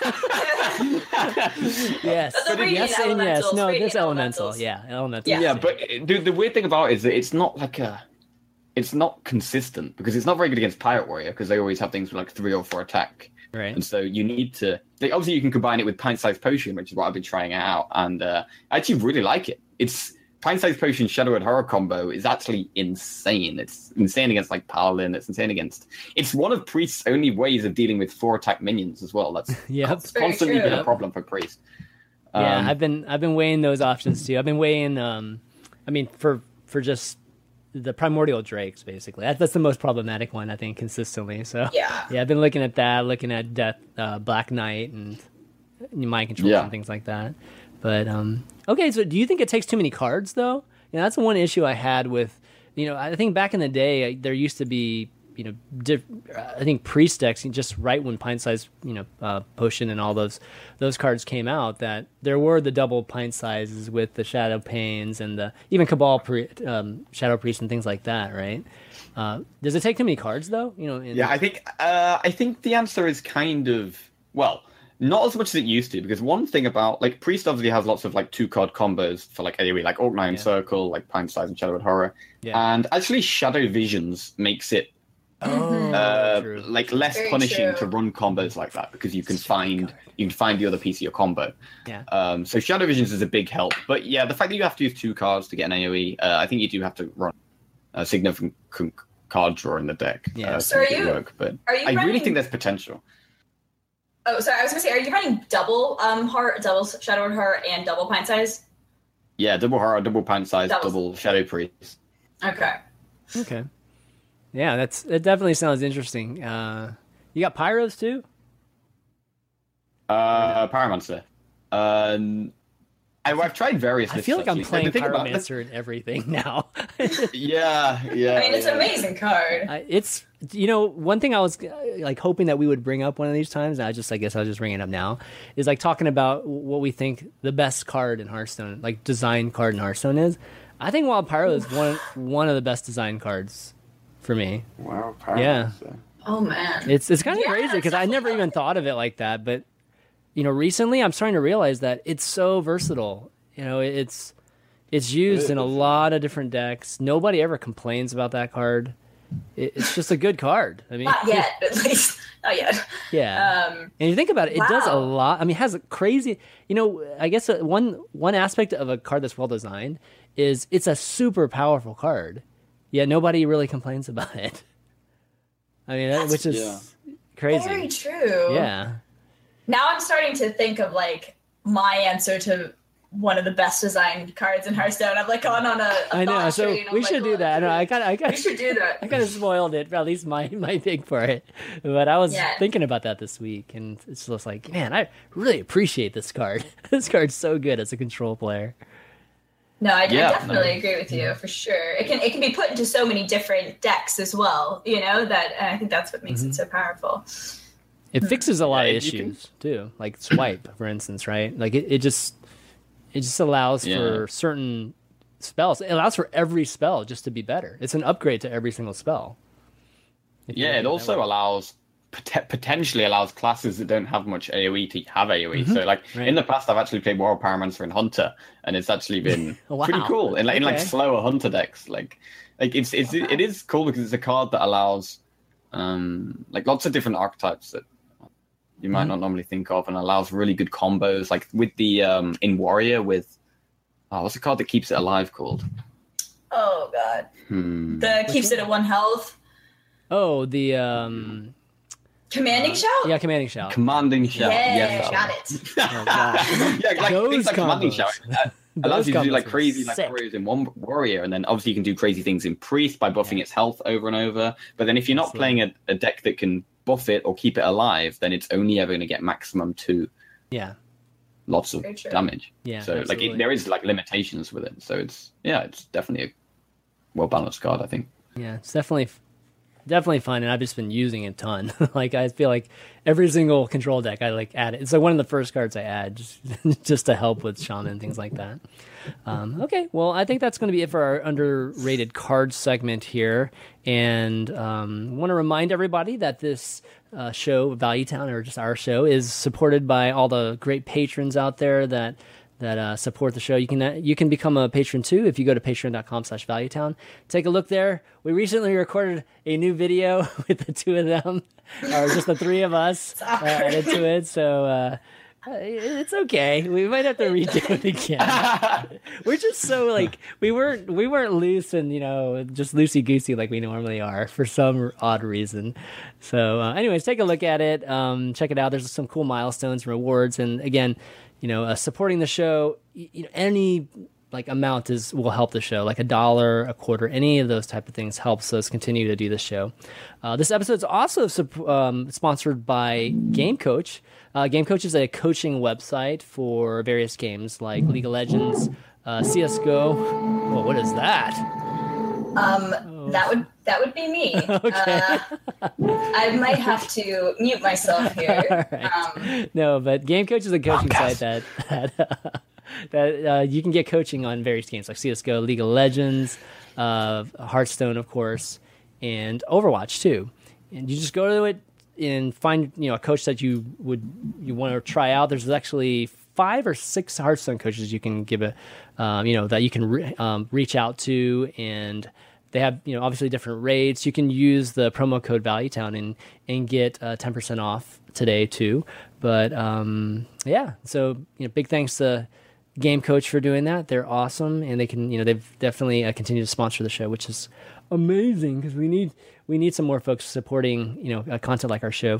Yes. That's a reading, Yes and yes. elementals, No, reading this elemental. elementals. Yeah, elemental. Yeah. Yeah, but the, the weird thing about it is that it's not like a, it's not consistent because it's not very good against Pirate Warrior because they always have things with like three or four attack. Right. And so you need to, like, obviously you can combine it with Pint-Sized Potion, which is what I've been trying out, and uh, I actually really like it. It's Pint-Sized Potion Shadowed Horror combo is actually insane. It's insane against like Paladin. It's insane against. It's one of Priest's only ways of dealing with four attack minions as well. That's Yep. it's constantly true. been a problem for Priest. Yeah, Um, I've been I've been weighing those options too. I've been weighing, um, I mean, for for just the primordial drakes, basically. That's, that's the most problematic one, I think, consistently. So Yeah. yeah, I've been looking at that, looking at Death, uh, Black Knight, and mind control Yeah. and things like that. But um, okay, so do you think it takes too many cards though? You know, that's the one issue I had with, you know, I think back in the day there used to be, you know, diff, I think priest decks just right when pint size, you know, uh, potion and all those those cards came out, that there were the double pint sizes with the shadow pains and the even cabal pre, um, shadow priest and things like that, right? Uh, does it take too many cards though? You know, in, Yeah, I think uh, I think the answer is kind of, well, not as much as it used to, because one thing about, like, Priest obviously has lots of like two card combos for like AoE, like Orc Nine Yeah. Circle, like Pint Size and Shadowed Horror, Yeah. and actually Shadow Visions makes it oh, uh, true. like less Very punishing true. to run combos like that, because you can Such a good find card. you can find the other piece of your combo. Yeah. Um, so Shadow Visions is a big help, but yeah, the fact that you have to use two cards to get an AoE, uh, I think you do have to run a significant c- card draw in the deck Yeah. uh, So to are make it you- work. But Are you I really running- think there's potential. Oh, sorry. I was gonna say, are you running double um heart, double Shadowed Horror, and double pint size? Yeah, double horror, double Pint Size, That was- double Shadow Priest. Okay. Okay. Yeah, that's it. Definitely sounds interesting. Uh, you got pyros too? Uh, Pyromancer. Um, I, I've tried various. I feel like lists, I'm actually. playing The thing about- pyromancer and everything now. Yeah, yeah. I mean, it's yeah. an amazing card. Uh, it's you know one thing I was uh, like hoping that we would bring up one of these times. And I just I guess I'll just bring it up now. Is like talking about what we think the best card in Hearthstone, like design card in Hearthstone is. I think Wild Pyro is one one of the best design cards for me. Wow, Yeah. Pyromancer. Oh man. It's it's kind of Yeah, crazy it's because I never definitely- even thought of it like that. But you know, recently I'm starting to realize that it's so versatile. You know, it's it's used in a lot of different decks. Nobody ever complains about that card. It, it's just a good card. I mean, Not yet, at least. Not yet. yeah. Um, And you think about it, it does a wow. lot. I mean, it has a crazy. You know, I guess uh, one one aspect of a card that's well designed is it's a super powerful card. Yet nobody really complains about it. I mean, that, That's- which is Yeah. crazy. very true. Yeah. Now I'm starting to think of like my answer to one of the best designed cards in Hearthstone. I've like gone on a, a I know. thought So train of, we like, should do what- that. I know. I got. I got. We should do that. I kind of spoiled it, at least my my pick for it. But I was Yeah. thinking about that this week, and it's just like, man, I really appreciate this card. This card's so good as a control player. No, I, Yeah, I definitely no. agree with you for sure. It can it can be put into so many different decks as well. You know that, and I think that's what makes Mm-hmm. it so powerful. It fixes a lot Yeah, of you can- issues too, like swipe, for instance, right? Like it, it just it just allows Yeah. for certain spells. It allows for every spell just to be better. It's an upgrade to every single spell. If you Yeah, look it at that also way. allows pot- potentially allows classes that don't have much AoE to have AoE. So, like Right. in the past, I've actually played Warrior Pyromancer and Hunter, and it's actually been Wow. pretty cool. In like, in like Okay. slower Hunter decks, like like it's it's it is cool because it's a card that allows um like lots of different archetypes that you might Mm-hmm. not normally think of, and allows really good combos. Like with the um in Warrior with oh, what's the card that keeps it alive called? Oh god, Hmm. the keeps it at one health. Oh, the um, Commanding shout. yeah, commanding shout. Commanding Shout. Yeah, yes, got that it. one. Oh, God. yeah, like Those things like Commanding combos. Shout. uh, Those allows you to do combos like are crazy like sick. warriors in one warrior, and then obviously you can do crazy things in priest by buffing its health over and over. But then if you're not Absolutely. playing a, a deck that can buff it or keep it alive, then it's only ever going to get maximum two Yeah, lots of Very true. damage. yeah. so like absolutely. it, there is like limitations with it. So it's yeah, it's definitely a well balanced card, I think. Yeah, it's definitely definitely fun, and I've just been using it a ton. Like I feel like every single control deck I like add it. It's like one of the first cards I add just just to help with shaman and things like that. Um, okay, well I think that's going to be it for our underrated card segment here, and um, want to remind everybody that this uh, show, Value Town, or just our show, is supported by all the great patrons out there that that uh, support the show. You can uh, you can become a patron too if you go to patreon.com slash valuetown. Take a look there. We recently recorded a new video with the two of them, or just the three of us uh, added to it. So uh, it's okay. We might have to redo it again. We're just so like we weren't we weren't loose and you know just loosey goosey like we normally are for some odd reason. So, uh, anyways, take a look at it. Um, check it out. There's some cool milestones, rewards, and again, you know, uh, supporting the show. You know, any like amount is will help the show. Like a dollar, a quarter, any of those type of things helps us continue to do the show. Uh, this episode is also um, sponsored by Game Coach. Uh, Game Coach is a coaching website for various games like League of Legends, uh, C S G O. Whoa, what is that? Um, oh. that would that would be me. Okay. Uh, I might have to mute myself here. Right. Um, no, but Game Coach is a coaching podcast. site that that, uh, that uh, you can get coaching on various games like C S G O, League of Legends, uh, Hearthstone, of course, and Overwatch too. And you just go to it and find you know a coach that you would you want to try out. There's actually five or six Hearthstone coaches you can give a um, you know that you can re- um, reach out to, and they have you know obviously different rates. You can use the promo code ValueTown and and get uh, ten percent off today too. But um, yeah, so you know big thanks to Game Coach for doing that. They're awesome, and they can you know they've definitely uh, continued to sponsor the show, which is amazing because we need we need some more folks supporting you know uh, content like our show.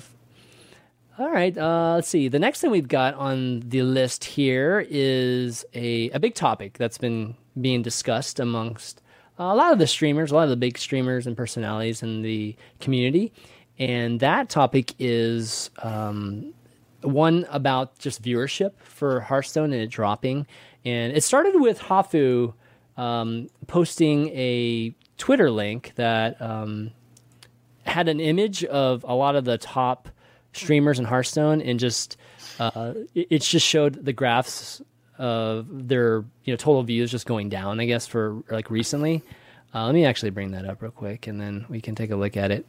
All right, uh, let's see. The next thing we've got on the list here is a a big topic that's been being discussed amongst uh, a lot of the streamers, a lot of the big streamers and personalities in the community, and that topic is um, one about just viewership for Hearthstone and it dropping. And it started with Hafu um, posting a Twitter link that um, had an image of a lot of the top streamers in Hearthstone, and just uh, it, it just showed the graphs of their you know total views just going down, I guess, for like recently. Uh, let me actually bring that up real quick, and then we can take a look at it.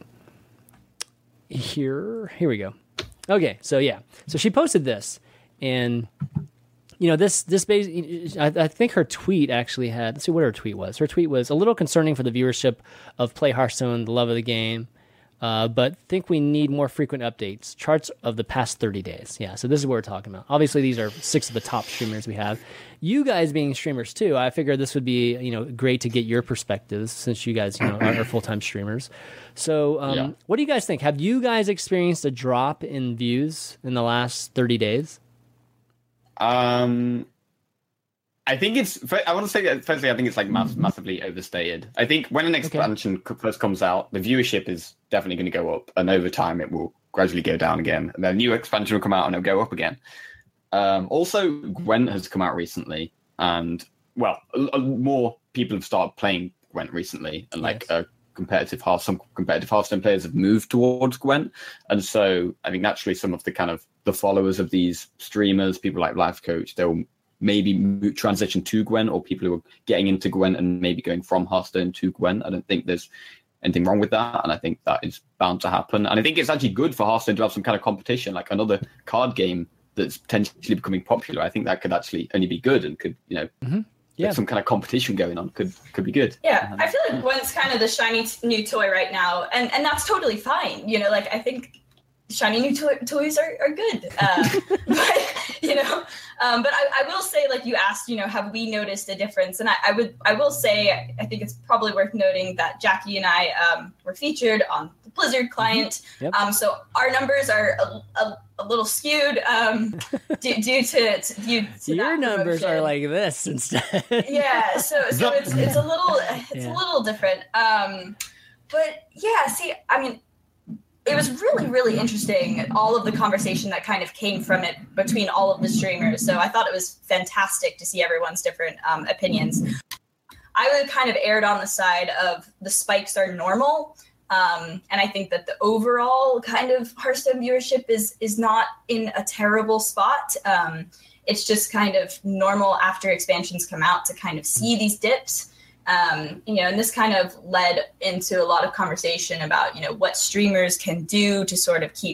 Here, here we go. Okay, so yeah, so she posted this, and you know this this base. I, I think her tweet actually had. Let's see what her tweet was. Her tweet was a little concerning for the viewership of Play Hearthstone, the love of the game. Uh, but think we need more frequent updates, charts of the past thirty days. Yeah, so this is what we're talking about. Obviously, these are six of the top streamers we have. You guys being streamers too, I figured this would be you know great to get your perspectives since you guys you know are, are full-time streamers. So um, yeah. What do you guys think? Have you guys experienced a drop in views in the last thirty days? Um. I think it's. I want to say that firstly, I think it's like mass, massively overstated. I think when an expansion okay. first comes out, the viewership is definitely going to go up, and over time it will gradually go down again. And then a new expansion will come out and it'll go up again. Um, also, Gwent has come out recently, and well, a, a, more people have started playing Gwent recently, and like yes. a competitive half, some competitive Hearthstone players have moved towards Gwent, and so I think naturally some of the kind of the followers of these streamers, people like Life Coach, they'll maybe transition to Gwent, or people who are getting into Gwent and maybe going from Hearthstone to Gwent. I don't think there's anything wrong with that, and I think that is bound to happen. And I think it's actually good for Hearthstone to have some kind of competition, like another card game that's potentially becoming popular. I think that could actually only be good, and could you know mm-hmm. yeah. some kind of competition going on could could be good. Yeah, um, I feel like Gwent's kind of the shiny t- new toy right now, and and that's totally fine. You know, like I think shiny new to- toys are, are good. Uh, but, you know, um, but I, I will say, like you asked, you know, have we noticed a difference? And I, I would, I will say, I think it's probably worth noting that Jackie and I um, were featured on the Blizzard client. Mm-hmm. Yep. Um, so our numbers are a, a, a little skewed um, due, due to, to, due to your numbers are like this instead. Yeah. So, so it's, it's a little, it's yeah. a little different. Um, but yeah, see, I mean, it was really, really interesting, all of the conversation that kind of came from it between all of the streamers. So I thought it was fantastic to see everyone's different um, opinions. I would kind of erred on the side of the spikes are normal. Um, and I think that the overall kind of Hearthstone viewership is is not in a terrible spot. Um, it's just kind of normal after expansions come out to kind of see these dips. Um, you know, and this kind of led into a lot of conversation about, you know, what streamers can do to sort of keep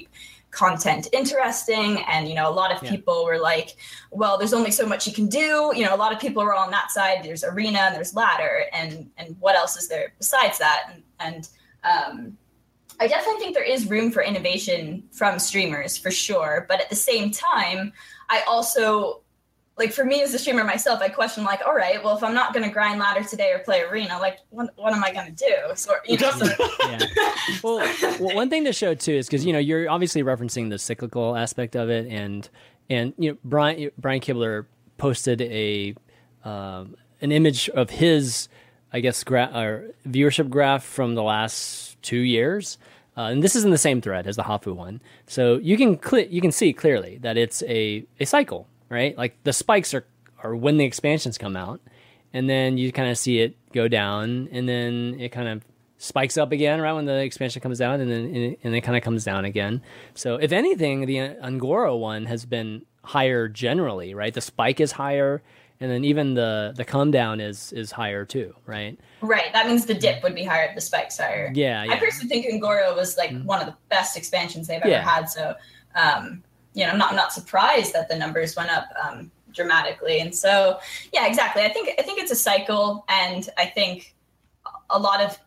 content interesting. And, you know, a lot of Yeah. people were like, well, there's only so much you can do. You know, a lot of people were on that side. There's arena and there's ladder, and, and what else is there besides that? And, and um, I definitely think there is room for innovation from streamers for sure. But at the same time, I also, like for me as a streamer myself, I question like, all right, well, if I'm not going to grind ladder today or play arena, like what, what am I going to do? So, you know, so Yeah. Well, well, one thing to show too is because you know you're obviously referencing the cyclical aspect of it, and and you know Brian Brian Kibler posted a um, an image of his, I guess, gra- or viewership graph from the last two years. Uh, and this is in the same thread as the Hafu one, so you can cl- you can see clearly that it's a, a cycle, right? Like the spikes are, are when the expansions come out, and then you kind of see it go down, and then it kind of spikes up again right when the expansion comes out, and then and it, and it kind of comes down again. So if anything, the Un'Goro one has been higher generally, right? The spike is higher, and then even the the come down is is higher too, right? right, that means the dip would be higher, the spike's higher. Yeah, yeah. I personally think Un'Goro was like Mhm. one of the best expansions they've ever Yeah. had. So, um, you know, I'm not I'm not surprised that the numbers went up um, dramatically. And so, yeah, exactly. I think I think it's a cycle, and I think a lot of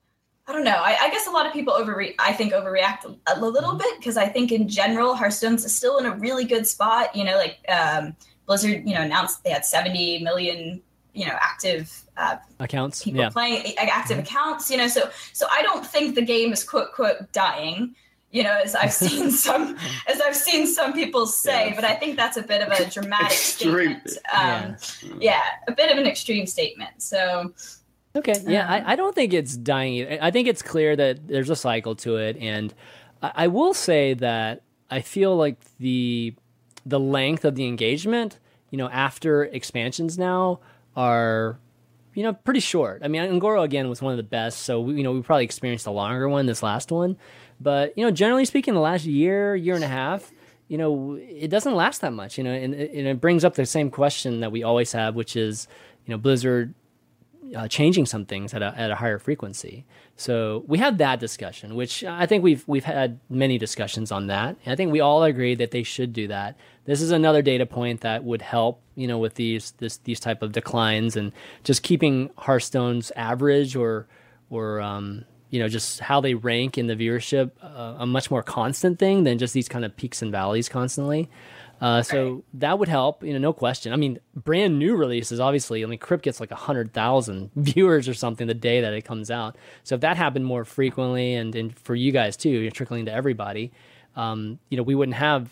I don't know. I, I guess a lot of people overre- I think overreact a, a little bit, because I think in general Hearthstone's still in a really good spot. You know, like um, Blizzard, you know, announced they had seventy million, you know, active uh, Accounts, people yeah. playing active accounts. You know, so so I don't think the game is quote quote dying. You know, as I've seen some as I've seen some people say, Yes. but I think that's a bit of a dramatic Extreme. statement. Um, yeah, a bit of an extreme statement. So. Okay, yeah, Um, I, I don't think it's dying. either. I think it's clear that there's a cycle to it, and I, I will say that I feel like the the length of the engagement, you know, after expansions now are, you know, pretty short. I mean, Un'Goro again was one of the best, so we, you know we probably experienced a longer one this last one, but you know, generally speaking, the last year, year and a half, you know, it doesn't last that much, you know, and, and it brings up the same question that we always have, which is, you know, Blizzard. Uh, changing some things at a at a higher frequency. So we had that discussion, which I think we've we've had many discussions on that. And I think we all agree that they should do that. This is another data point that would help, you know, with these this these type of declines, and just keeping Hearthstone's average or or um, you know, just how they rank in the viewership uh, a much more constant thing than just these kind of peaks and valleys constantly. Uh, so that would help, you know, no question. I mean, brand new releases, obviously. I mean, Crypt gets like a hundred thousand viewers or something the day that it comes out. So if that happened more frequently, and, and for you guys too, you're trickling to everybody, um, you know, we wouldn't have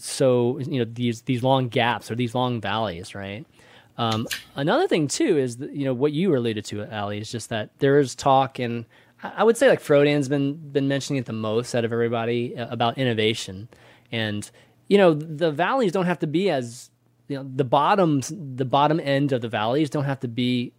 so you know these these long gaps or these long valleys, right? Um, another thing too is that, you know, what you alluded to, Ali, is just that there is talk, and I would say like Frodan's been been mentioning it the most out of everybody, uh, about innovation. And you know, the valleys don't have to be as, you know, the bottoms, the bottom end of the valleys don't have to be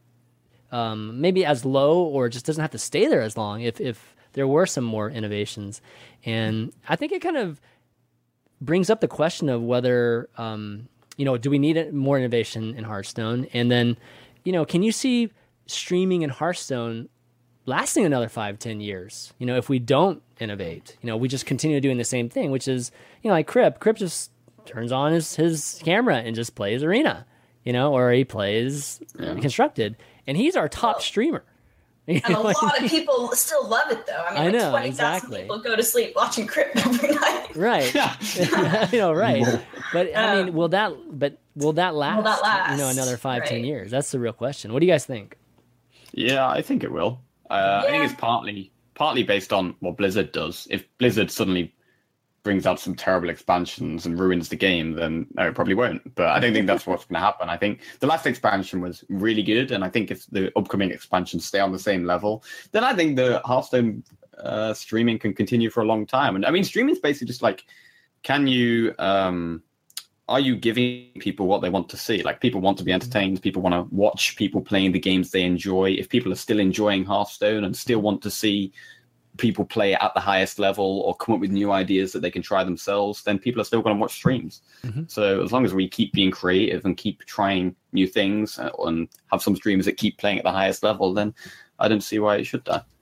um, maybe as low, or it just doesn't have to stay there as long if, if there were some more innovations. And I think it kind of brings up the question of whether, um, you know, do we need more innovation in Hearthstone? And then, you know, can you see streaming in Hearthstone lasting another five, ten years, you know, if we don't innovate? You know, we just continue doing the same thing, which is, you know, like Crypt. Crypt just turns on his, his camera and just plays Arena, you know, or he plays Yeah. Constructed, and he's our top streamer. You And know, a like- lot of people still love it, though. I mean, I like know, twenty thousand exactly. people go to sleep watching Crypt every night. Right. Yeah. you know, right. But I mean, Um, will that, but will that last, that last? you know, another five, ten Right. years? That's the real question. What do you guys think? Yeah, I think it will. Uh, I think Yeah. it's partly partly based on what Blizzard does. If Blizzard suddenly brings out some terrible expansions and ruins the game, then no, it probably won't. But I don't think that's what's going to happen. I think the last expansion was really good, and I think if the upcoming expansions stay on the same level, then I think the Hearthstone uh, streaming can continue for a long time. And I mean, streaming is basically just like, can you, um, are you giving people what they want to see? Like, people want to be entertained. People want to watch people playing the games they enjoy. If people are still enjoying Hearthstone and still want to see people play at the highest level or come up with new ideas that they can try themselves, then people are still going to watch streams. Mm-hmm. So as long as we keep being creative and keep trying new things and have some streamers that keep playing at the highest level, then I don't see why it should die.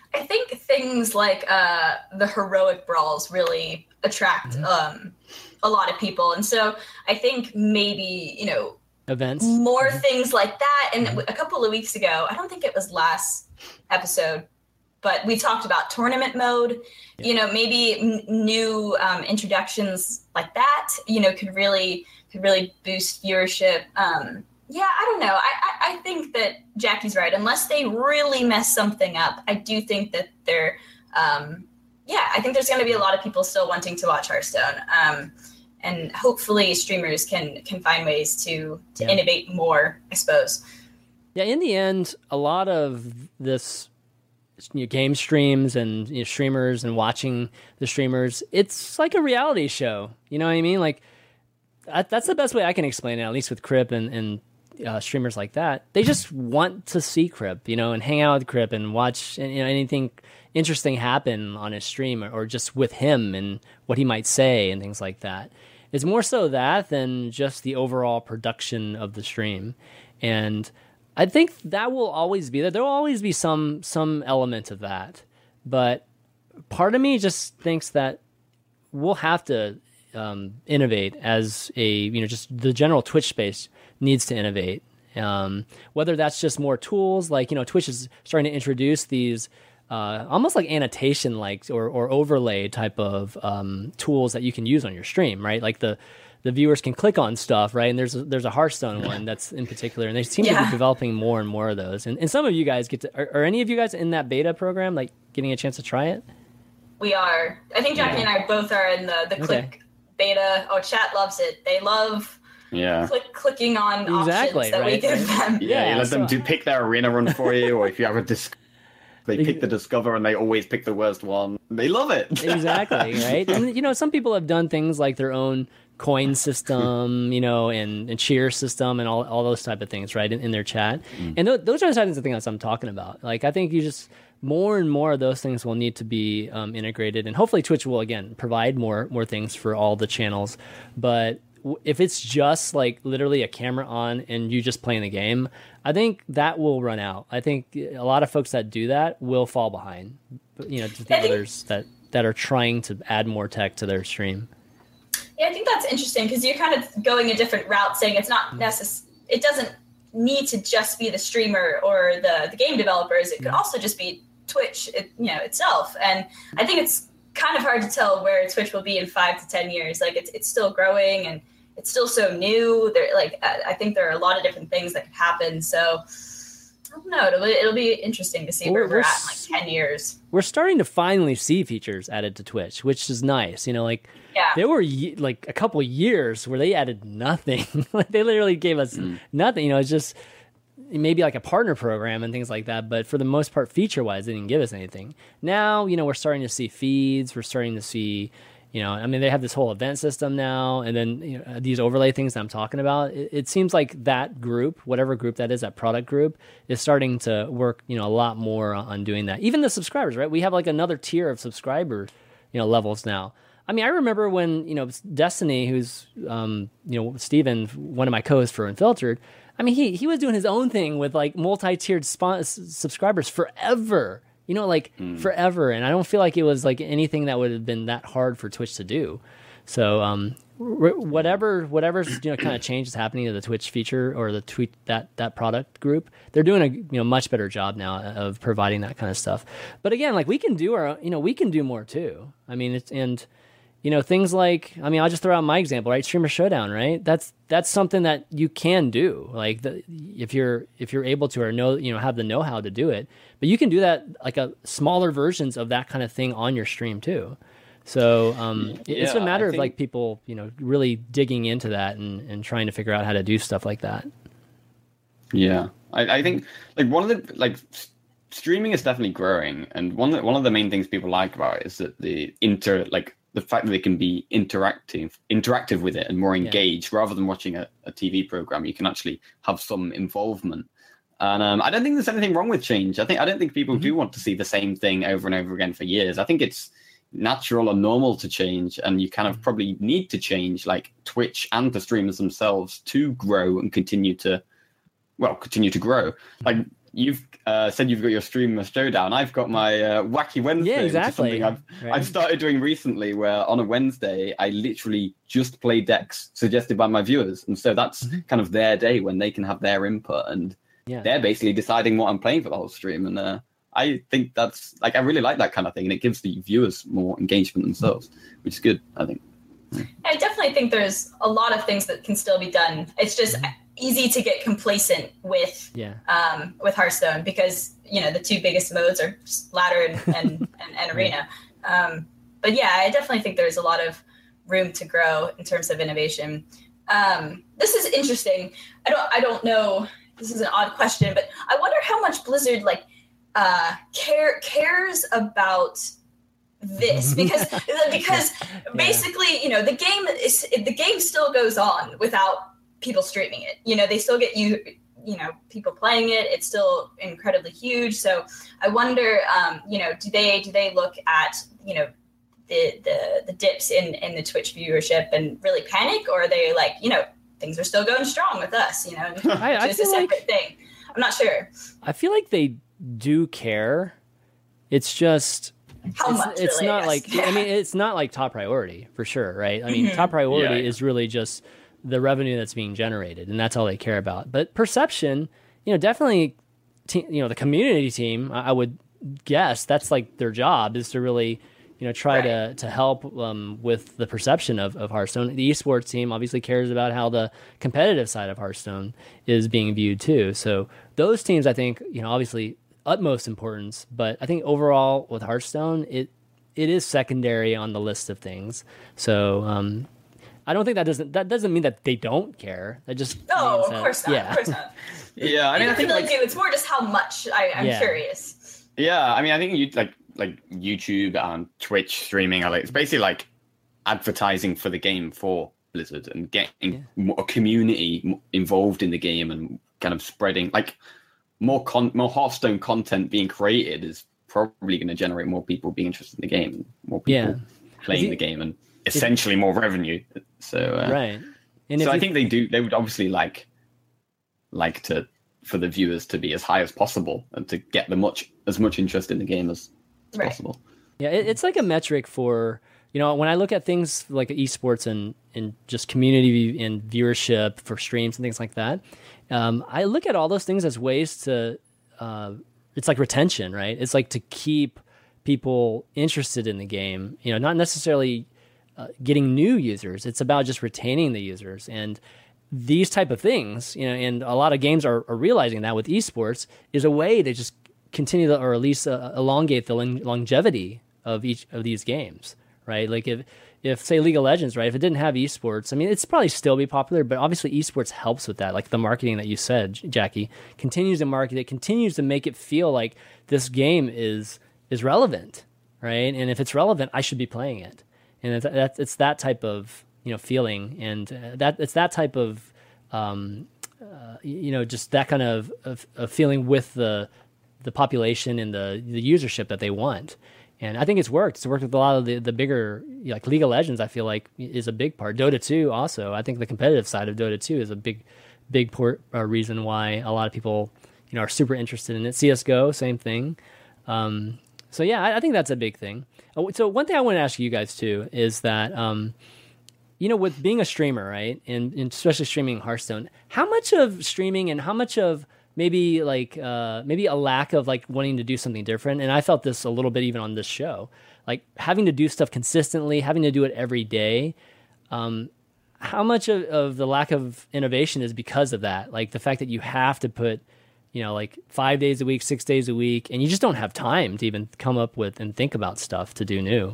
I think things like uh, the heroic brawls really attract mm-hmm. um, a lot of people. And so I think maybe, you know, events, more mm-hmm. things like that. And mm-hmm. a couple of weeks ago, I don't think it was last episode, but we talked about tournament mode. Yeah. You know, maybe n- new um, introductions like that, you know, could really could really boost viewership. Um, yeah, I don't know. I, I, I think that Jackie's right. Unless they really mess something up, I do think that they're, um, yeah, I think there's going to be a lot of people still wanting to watch Hearthstone. Um, and hopefully streamers can can find ways to, to yeah. innovate more, I suppose. Yeah, in the end, a lot of this, you know, game streams and you know, streamers and watching the streamers, it's like a reality show. You know what I mean? Like, I, that's the best way I can explain it, at least with Crip and, and uh, streamers like that. They just want to see Crip, you know, and hang out with Crip and watch you know, anything interesting happen on his stream or, or just with him and what he might say and things like that. It's more so that than just the overall production of the stream. And I think that will always be there. There will always be some some element of that. But part of me just thinks that we'll have to um, innovate as a, you know, just the general Twitch space needs to innovate. Um, whether that's just more tools, like, you know, Twitch is starting to introduce these uh, almost like annotation like or, or overlay type of um, tools that you can use on your stream, right? Like the the viewers can click on stuff, right? And there's a, there's a Hearthstone one that's in particular, and they seem yeah. to be developing more and more of those. And, and some of you guys get to, are, are any of you guys in that beta program, like getting a chance to try it? We are. I think Jackie yeah. and I both are in the, the click okay. beta. Oh, chat loves it. They love yeah. click, clicking on exactly, options that right? we give them. Yeah, yeah you let so. them do pick their arena run for you, or if you have a disc, they pick the Discover and they always pick the worst one. They love it. Exactly, right? And, you know, some people have done things like their own coin system, you know, and, and cheer system and all, all those type of things, right, in, in their chat. Mm. And th- those are the types of things I'm talking about. Like, I think you just, more and more of those things will need to be um, integrated. And hopefully Twitch will, again, provide more more things for all the channels. But w- if it's just, like, literally a camera on and you just playing the game, I think that will run out. I think a lot of folks that do that will fall behind, you know, to the others that, that are trying to add more tech to their stream. Yeah, I think that's interesting because you're kind of going a different route, saying it's not necess- it doesn't need to just be the streamer or the, the game developers. It could also just be Twitch, it, you know, itself. And I think it's kind of hard to tell where Twitch will be in five to ten years. Like it's it's still growing and it's still so new. There, like I think there are a lot of different things that could happen. So I don't know. It'll, it'll be interesting to see where we're, we're at in like ten years. We're starting to finally see features added to Twitch, which is nice. You know, like yeah. there were like a couple of years where they added nothing. Like they literally gave us mm. nothing. You know, it's just maybe like a partner program and things like that. But for the most part, feature-wise, they didn't give us anything. Now, you know, we're starting to see feeds. We're starting to see, you know, I mean, they have this whole event system now, and then you know, these overlay things that I'm talking about. It, it seems like that group, whatever group that is, that product group, is starting to work, you know, a lot more on doing that. Even the subscribers, right? We have like another tier of subscriber, you know, levels now. I mean, I remember when, you know, Destiny, who's, um, you know, Steven, one of my co-hosts for Unfiltered, I mean, he he was doing his own thing with like multi-tiered sp- subscribers forever. You know, like mm. forever. And I don't feel like it was like anything that would have been that hard for Twitch to do. So um, r- whatever, whatever's, you know, kind of change is happening to the Twitch feature or the tweet that, that product group, they're doing a, you know, much better job now of providing that kind of stuff. But again, like we can do our, you know, we can do more too. I mean, it's, and, you know, things like, I mean, I'll just throw out my example, right? Streamer Showdown, right? That's, that's something that you can do. Like the, if you're, if you're able to, or know, you know, have the know-how to do it, but you can do that like a smaller versions of that kind of thing on your stream too. So um, yeah, it's a matter think... of like people, you know, really digging into that and, and trying to figure out how to do stuff like that. Yeah. I, I think like one of the, like streaming is definitely growing. And one of the, one of the main things people like about it is that the inter, like, the fact that they can be interactive, interactive with it and more engaged, yeah. rather than watching a, a T V program, you can actually have some involvement. And um, I don't think there's anything wrong with change. I think I don't think people mm-hmm. do want to see the same thing over and over again for years. I think it's natural and normal to change, and you kind of probably need to change, like Twitch and the streamers themselves, to grow and continue to, well, continue to grow. Like you've uh, said you've got your streamer showdown. I've got my uh, wacky Wednesday. Yeah, exactly. Which is something I've, right. I've started doing recently, where on a Wednesday I literally just play decks suggested by my viewers, and so that's mm-hmm. kind of their day when they can have their input, and yeah. they're basically deciding what I'm playing for the whole stream. And uh, I think that's like I really like that kind of thing, and it gives the viewers more engagement themselves, which is good, I think. I definitely think there's a lot of things that can still be done. It's just easy to get complacent with yeah. um, with Hearthstone because, you know, the two biggest modes are just ladder and, and, and, and arena. Um, but yeah, I definitely think there's a lot of room to grow in terms of innovation. Um, this is interesting. I don't I don't know. This is an odd question, but I wonder how much Blizzard like uh, care cares about this because because yeah. basically, you know, the game is the game still goes on without people streaming it. You know, they still get you you know people playing it. It's still incredibly huge. So I wonder, um, you know, do they do they look at you know the the the dips in in the Twitch viewership and really panic, or are they like, you know, things are still going strong with us? You know, I, I it's a separate like, thing. I'm not sure. I feel like they do care. It's just. How it's, much? It's really, not I like yeah. I mean, it's not like top priority for sure, right? I mean, mm-hmm. top priority yeah, yeah. is really just the revenue that's being generated, and that's all they care about. But perception, you know, definitely, te- you know, the community team, I would guess that's like their job is to really, you know, try right. to to help um, with the perception of, of Hearthstone. The esports team obviously cares about how the competitive side of Hearthstone is being viewed too. So those teams, I think, you know, obviously. Utmost importance, but I think overall with Hearthstone, it it is secondary on the list of things. So um, I don't think that doesn't that doesn't mean that they don't care. That just no, of that, course not. Yeah. Of course not. yeah, I mean, I think really like, do. It's more just how much. I, I'm yeah. curious. Yeah, I mean, I think you like like YouTube and Twitch streaming are like it's basically like advertising for the game for Blizzard and getting yeah. a community involved in the game and kind of spreading like. More con- more Hearthstone content being created is probably going to generate more people being interested in the game, more people yeah. playing you, the game, and essentially more revenue. So uh, right, and so I you, think they do. They would obviously like like to for the viewers to be as high as possible and to get the much as much interest in the game as, as right. possible. Yeah, it, it's like a metric for you know when I look at things like esports and and just community and viewership for streams and things like that. Um, I look at all those things as ways to, uh, it's like retention, right? It's like to keep people interested in the game, you know, not necessarily uh, getting new users. It's about just retaining the users. And these type of things, you know, and a lot of games are, are realizing that with esports is a way to just continue to, or at least uh, elongate the long- longevity of each of these games, right? Like if, If, say, League of Legends, right, if it didn't have esports, I mean, it's probably still be popular, but obviously esports helps with that. Like the marketing that you said, Jackie, continues to market it, continues to make it feel like this game is is relevant, right? And if it's relevant, I should be playing it. And it's, that's, it's that type of, you know, feeling. And uh, that it's that type of, um, uh, you know, just that kind of, of, of feeling with the the population and the, the usership that they want. And I think it's worked. It's worked with a lot of the, the bigger, like League of Legends, I feel like is a big part. Dota two also. I think the competitive side of Dota two is a big, big port, uh, reason why a lot of people, you know, are super interested in it. C S G O, same thing. Um, so yeah, I, I think that's a big thing. So one thing I want to ask you guys too is that, um, you know, with being a streamer, right, and, and especially streaming Hearthstone, how much of streaming and how much of maybe like uh, maybe a lack of like wanting to do something different. And I felt this a little bit even on this show, like having to do stuff consistently, having to do it every day. Um, how much of, of the lack of innovation is because of that? Like the fact that you have to put, you know, like five days a week, six days a week, and you just don't have time to even come up with and think about stuff to do new.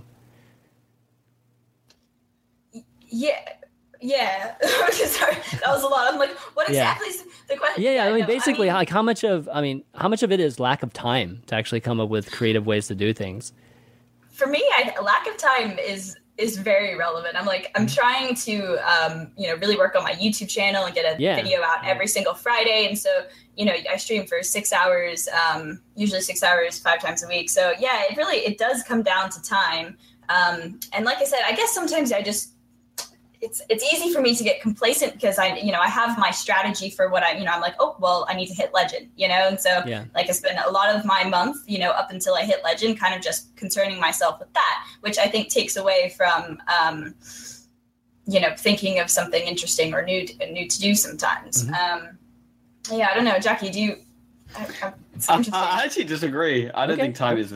Yeah. Yeah, sorry, that was a lot. I'm like, what exactly yeah. is the question? Yeah, yeah. I mean, no, basically, I mean, like how much of, I mean, how much of it is lack of time to actually come up with creative ways to do things? For me, I, lack of time is is very relevant. I'm like, I'm trying to, um, you know, really work on my YouTube channel and get a yeah. video out every single Friday. And so, you know, I stream for six hours, um, usually six hours, five times a week. So yeah, it really, it does come down to time. Um, and like I said, I guess sometimes I just, it's it's easy for me to get complacent because I you know I have my strategy for what I you know I'm like, oh well, I need to hit legend, you know, and so yeah. like I spent a lot of my month, you know, up until I hit legend, kind of just concerning myself with that, which I think takes away from um, you know, thinking of something interesting or new to, new to do sometimes. Mm-hmm. Um, yeah, I don't know, Jackie, do you? I, I, it's I, I actually disagree. I don't okay. think time is.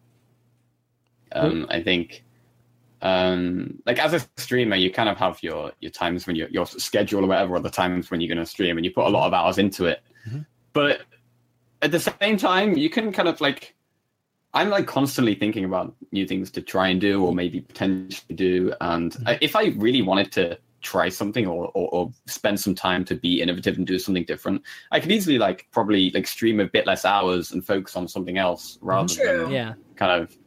Um, I think. Um, like as a streamer, you kind of have your your times when you your schedule or whatever, or the times when you're going to stream, and you put a lot of hours into it. Mm-hmm. But at the same time, you can kind of like, I'm like constantly thinking about new things to try and do, or maybe potentially do. And mm-hmm. I, if I really wanted to try something, or, or or spend some time to be innovative and do something different, I could easily like probably like stream a bit less hours and focus on something else rather True. than yeah. kind of.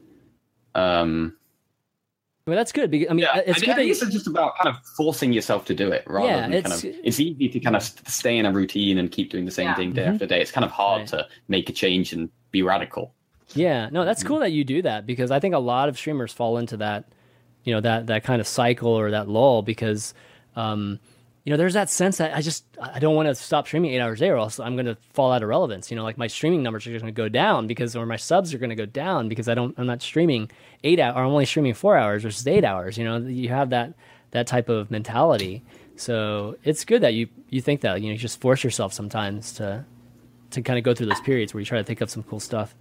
Um, Well, that's good. Because, I mean, yeah, it's I, good. I think it's just about kind of forcing yourself to do it, rather yeah, than it's, kind of. It's easy to kind of stay in a routine and keep doing the same yeah. thing day mm-hmm. after day. It's kind of hard right. to make a change and be radical. Yeah, no, that's cool that you do that, because I think a lot of streamers fall into that, you know, that that kind of cycle or that lull, because, um, you know, there's that sense that I just I don't want to stop streaming eight hours a day, or else I'm going to fall out of relevance. You know, like my streaming numbers are just going to go down because, or my subs are going to go down because I don't I'm not streaming eight hours, or I'm only streaming four hours versus eight hours. You know, you have that that type of mentality. So it's good that you you think that, you know, you just force yourself sometimes to to kind of go through those periods where you try to think of some cool stuff.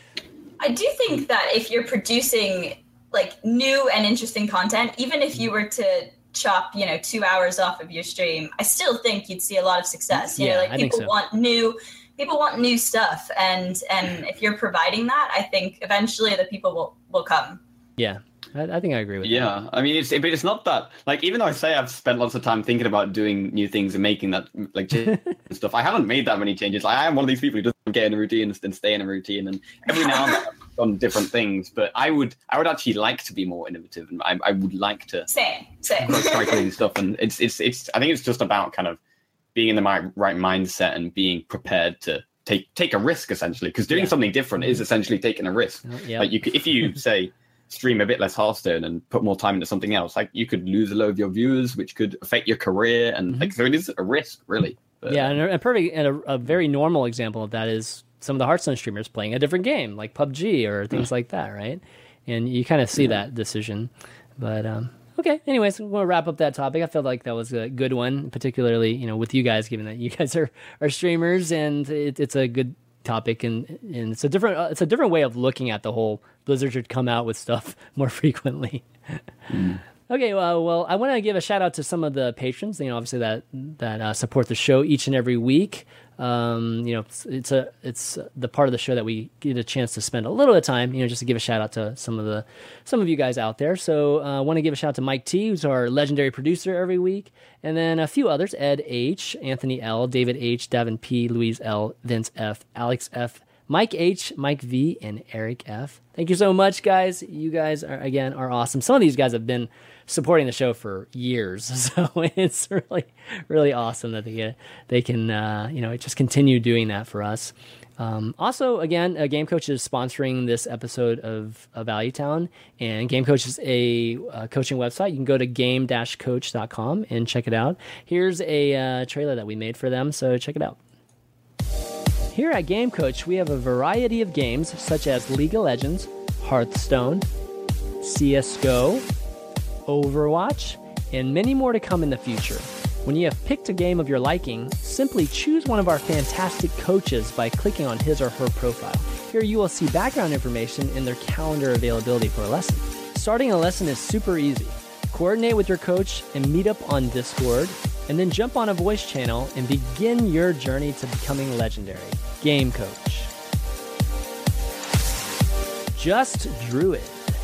I do think that if you're producing like new and interesting content, even if you were to chop, you know, two hours off of your stream, I still think you'd see a lot of success. You yeah, know, like I people think so. want new, people want new stuff, and and if you're providing that, I think eventually the people will will come. Yeah, I, I think I agree with yeah. that. Yeah, I mean, it's but it's not that like, even though I say I've spent lots of time thinking about doing new things and making that like stuff, I haven't made that many changes. Like, I am one of these people who doesn't get in a routine and stay in a routine, and every now and then I've done different things. But I would I would actually like to be more innovative, and I, I would like to same same try doing stuff. And it's it's it's I think it's just about kind of being in the right, right mindset and being prepared to take take a risk, essentially, because doing Yeah. something different is essentially taking a risk. Oh, yeah. Like, you could, if you say stream a bit less Hearthstone and put more time into something else, like, you could lose a lot of your viewers, which could affect your career, and Mhm. like, so it is a risk, really. But, Yeah, and a, a perfect and a, a very normal example of that is some of the Hearthstone streamers playing a different game, like P U B G or things like that, right? And you kind of see Yeah. that decision. But um, okay, anyways, we'll wrap up that topic. I felt like that was a good one, particularly, you know, with you guys, given that you guys are, are streamers, and it, it's a good topic, and, and it's a different uh, it's a different way of looking at the whole Blizzard should come out with stuff more frequently. Mm. Okay, well, well, I want to give a shout out to some of the patrons, you know, obviously that that uh, support the show each and every week. Um, you know, it's, it's a it's the part of the show that we get a chance to spend a little bit of time, you know, just to give a shout out to some of the some of you guys out there. So I uh, want to give a shout out to Mike T, who's our legendary producer every week, and then a few others: Ed H, Anthony L, David H, Davin P, Louise L, Vince F, Alex F, Mike H, Mike V, and Eric F. Thank you so much, guys. You guys are, again, are awesome. Some of these guys have been supporting the show for years, so it's really, really awesome that they get, they can, uh, you know, just continue doing that for us. Um, also, again, uh, Game Coach is sponsoring this episode of, of Value Town, and Game Coach is a uh, coaching website. You can go to game dash coach dot com and check it out. Here's a uh, trailer that we made for them, so check it out. Here at Game Coach, we have a variety of games such as League of Legends, Hearthstone, C S G O, Overwatch, and many more to come in the future. When you have picked a game of your liking, simply choose one of our fantastic coaches by clicking on his or her profile. Here you will see background information and their calendar availability for a lesson. Starting a lesson is super easy. Coordinate with your coach and meet up on Discord, and then jump on a voice channel and begin your journey to becoming legendary. Game Coach. Just Druid.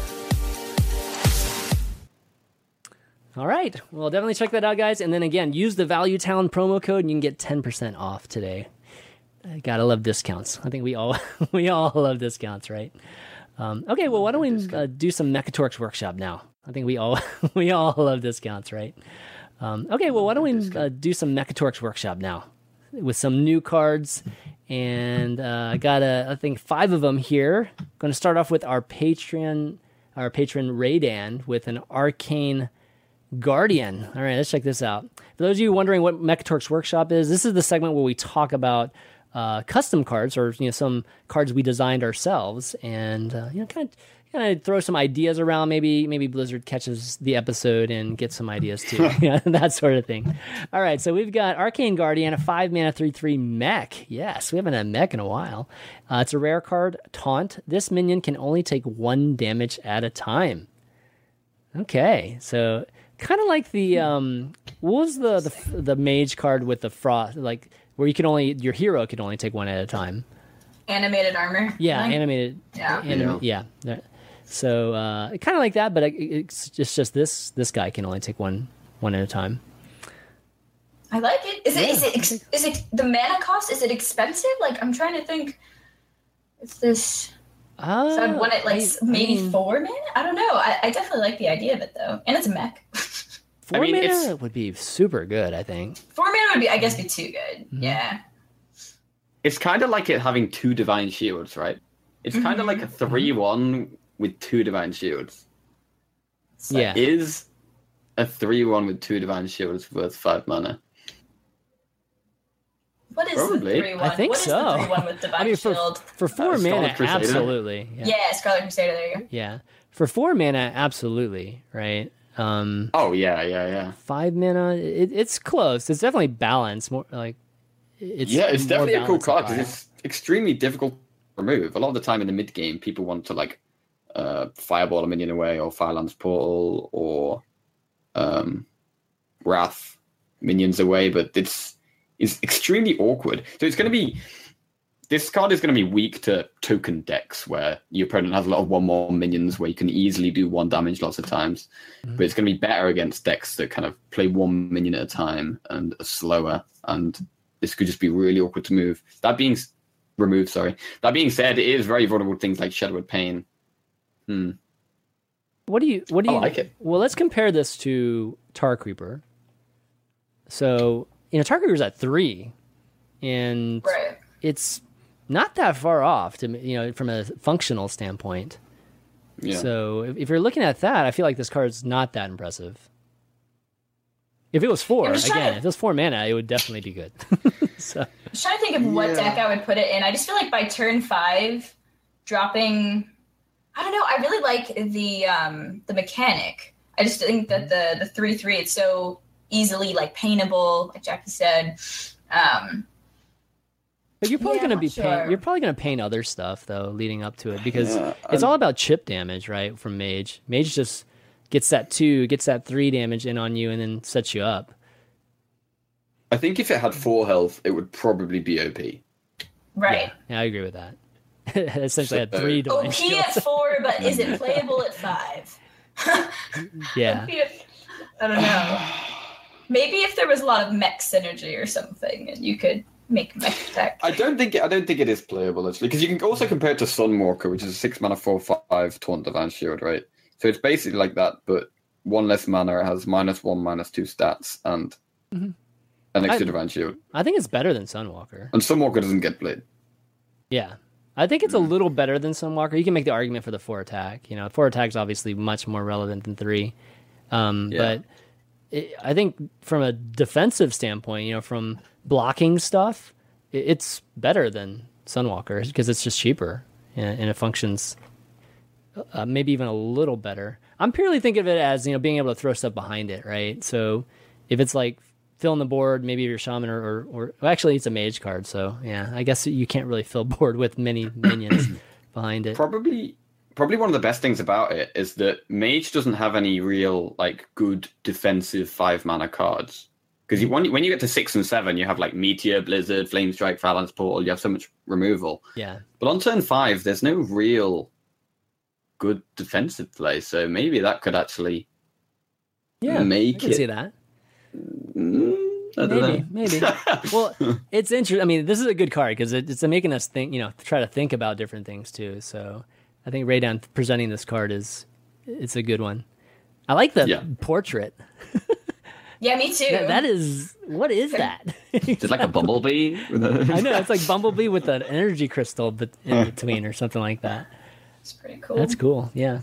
All right. Well, definitely check that out, guys. And then again, use the Value Town promo code and you can get ten percent off today. I gotta love discounts. I think we all we all love discounts, right? Um, okay, well, why don't we uh, do some Mechatorx Workshop now? I think we all we all love discounts, right? Um, okay, well, why don't we uh, do some Mechatorx Workshop now with some new cards? And uh, I got, a, I think, five of them here. Going to start off with our patron, our patron Raydan with an Arcane Guardian. All right, let's check this out. For those of you wondering what Mechatorx Workshop is, this is the segment where we talk about uh, custom cards, or you know, some cards we designed ourselves, and uh, you know, kind of kind of throw some ideas around. Maybe maybe Blizzard catches the episode and gets some ideas too. Yeah, that sort of thing. All right, so we've got Arcane Guardian, a five mana three three mech. Yes, we haven't had mech in a while. Uh, it's a rare card, Taunt. This minion can only take one damage at a time. Okay, so kind of like the um, what was the, the the mage card with the frost, like where you can only your hero can only take one at a time. Animated armor. Yeah, like? animated. Yeah. Anim- yeah. yeah. So uh, kind of like that, but it's just just this this guy can only take one one at a time. I like it. Is it Yeah, is it ex- is it the mana cost? Is it expensive? Like I'm trying to think. If this. Uh, So I'd want it like I- maybe I mean, four mana? I don't know. I, I definitely like the idea of it though. And it's a mech. four I mean, mana it's- would be super good, I think. Four mana would be, I guess, be too good. Mhm. Yeah. It's kind of like it having two divine shields, right? It's kind of Mhm. like a three one with two divine shields. It's like- Yeah. Is a three one with two divine shields worth five mana? What is Probably. the three one? I think what is so. the three one with Divine I mean, for Shield? for four Uh, Scarlet mana, Crusader? absolutely. Yeah. Yeah, Scarlet Crusader. There you go. Yeah. For four mana, absolutely. Right. Um, Oh yeah, yeah, yeah. five mana, it, it's close. It's definitely balanced. More like it's yeah, it's Mm, more definitely a cool balanced than card because five. it's extremely difficult to remove. A lot of the time in the mid game, people want to like uh, fireball a minion away, or Firelands Portal, or um, Wrath minions away, but it's it's extremely awkward. So it's going to be this card is going to be weak to token decks where your opponent has a lot of one more minions where you can easily do one damage lots of times. Mhm. But it's going to be better against decks that kind of play one minion at a time and are slower, and this could just be really awkward to move. That being s- removed, sorry. That being said, it is very vulnerable to things like Shadowwood Pain. Hmm. What do you? What do I you? like it. Well, let's compare this to Tar Creeper. So you know, Tar Creeper's at three, and Right. it's not that far off to you know from a functional standpoint. Yeah. So if, if you're looking at that, I feel like this card's not that impressive. If it was four, I'm just again, trying to- if it was four mana, it would definitely be good. so I was trying to think of what Yeah. deck I would put it in. I just feel like by turn five, dropping. I don't know. I really like the um, the mechanic. I just think that the the three three it's so easily like paintable, like Jackie said. Um, But you're probably Yeah, gonna I'm be not paint, sure. you're probably gonna paint other stuff though leading up to it because Yeah, it's um, all about chip damage, right? From Mage. Mage just gets that two, gets that three damage in on you, and then sets you up. I think if it had four health, it would probably be O P. right. Yeah, yeah, I agree with that. Essentially, had So- three divine O P shields. at four, but is it playable at five? Yeah, O P at- I don't know. Maybe if there was a lot of mech synergy or something, and you could make mech deck. I don't think it, I don't think it is playable actually, because you can also compare it to Sunwalker, which is a six mana four five taunt divine shield, right? So it's basically like that, but one less mana. It has minus one, minus two stats, and Mhm. an extra I- divine shield. I think it's better than Sunwalker. And Sunwalker doesn't get played. Yeah. I think it's a little better than Sunwalker. You can make the argument for the four attack. You know, four attack is obviously much more relevant than three. Um, Yeah. But it, I think from a defensive standpoint, you know, from blocking stuff, it, it's better than Sunwalker because it's just cheaper and, and it functions uh, maybe even a little better. I'm purely thinking of it as, you know, being able to throw stuff behind it, right? So if it's like filling the board, maybe your shaman or, or, or well, actually it's a mage card, so yeah, I guess you can't really fill board with many minions behind it. Probably, probably one of the best things about it is that Mage doesn't have any real like good defensive five mana cards. Because when you, when you get to six and seven, you have like Meteor, Blizzard, Flame Strike, Firelands Portal. You have so much removal. Yeah, But on turn five, there's no real good defensive play. So maybe that could actually yeah, make I can it. see that. Mm, I don't Maybe, know. maybe. Well, it's interesting. I mean, this is a good card because it, it's making us think, you know, try to think about different things too. So I think Raydown presenting this card is, it's a good one. I like the Yeah. portrait. Yeah, me too. That, that is, what is that? It's like a bumblebee. with a- I know, it's like Bumblebee with an energy crystal but in between or something like that. It's pretty cool. That's cool. Yeah.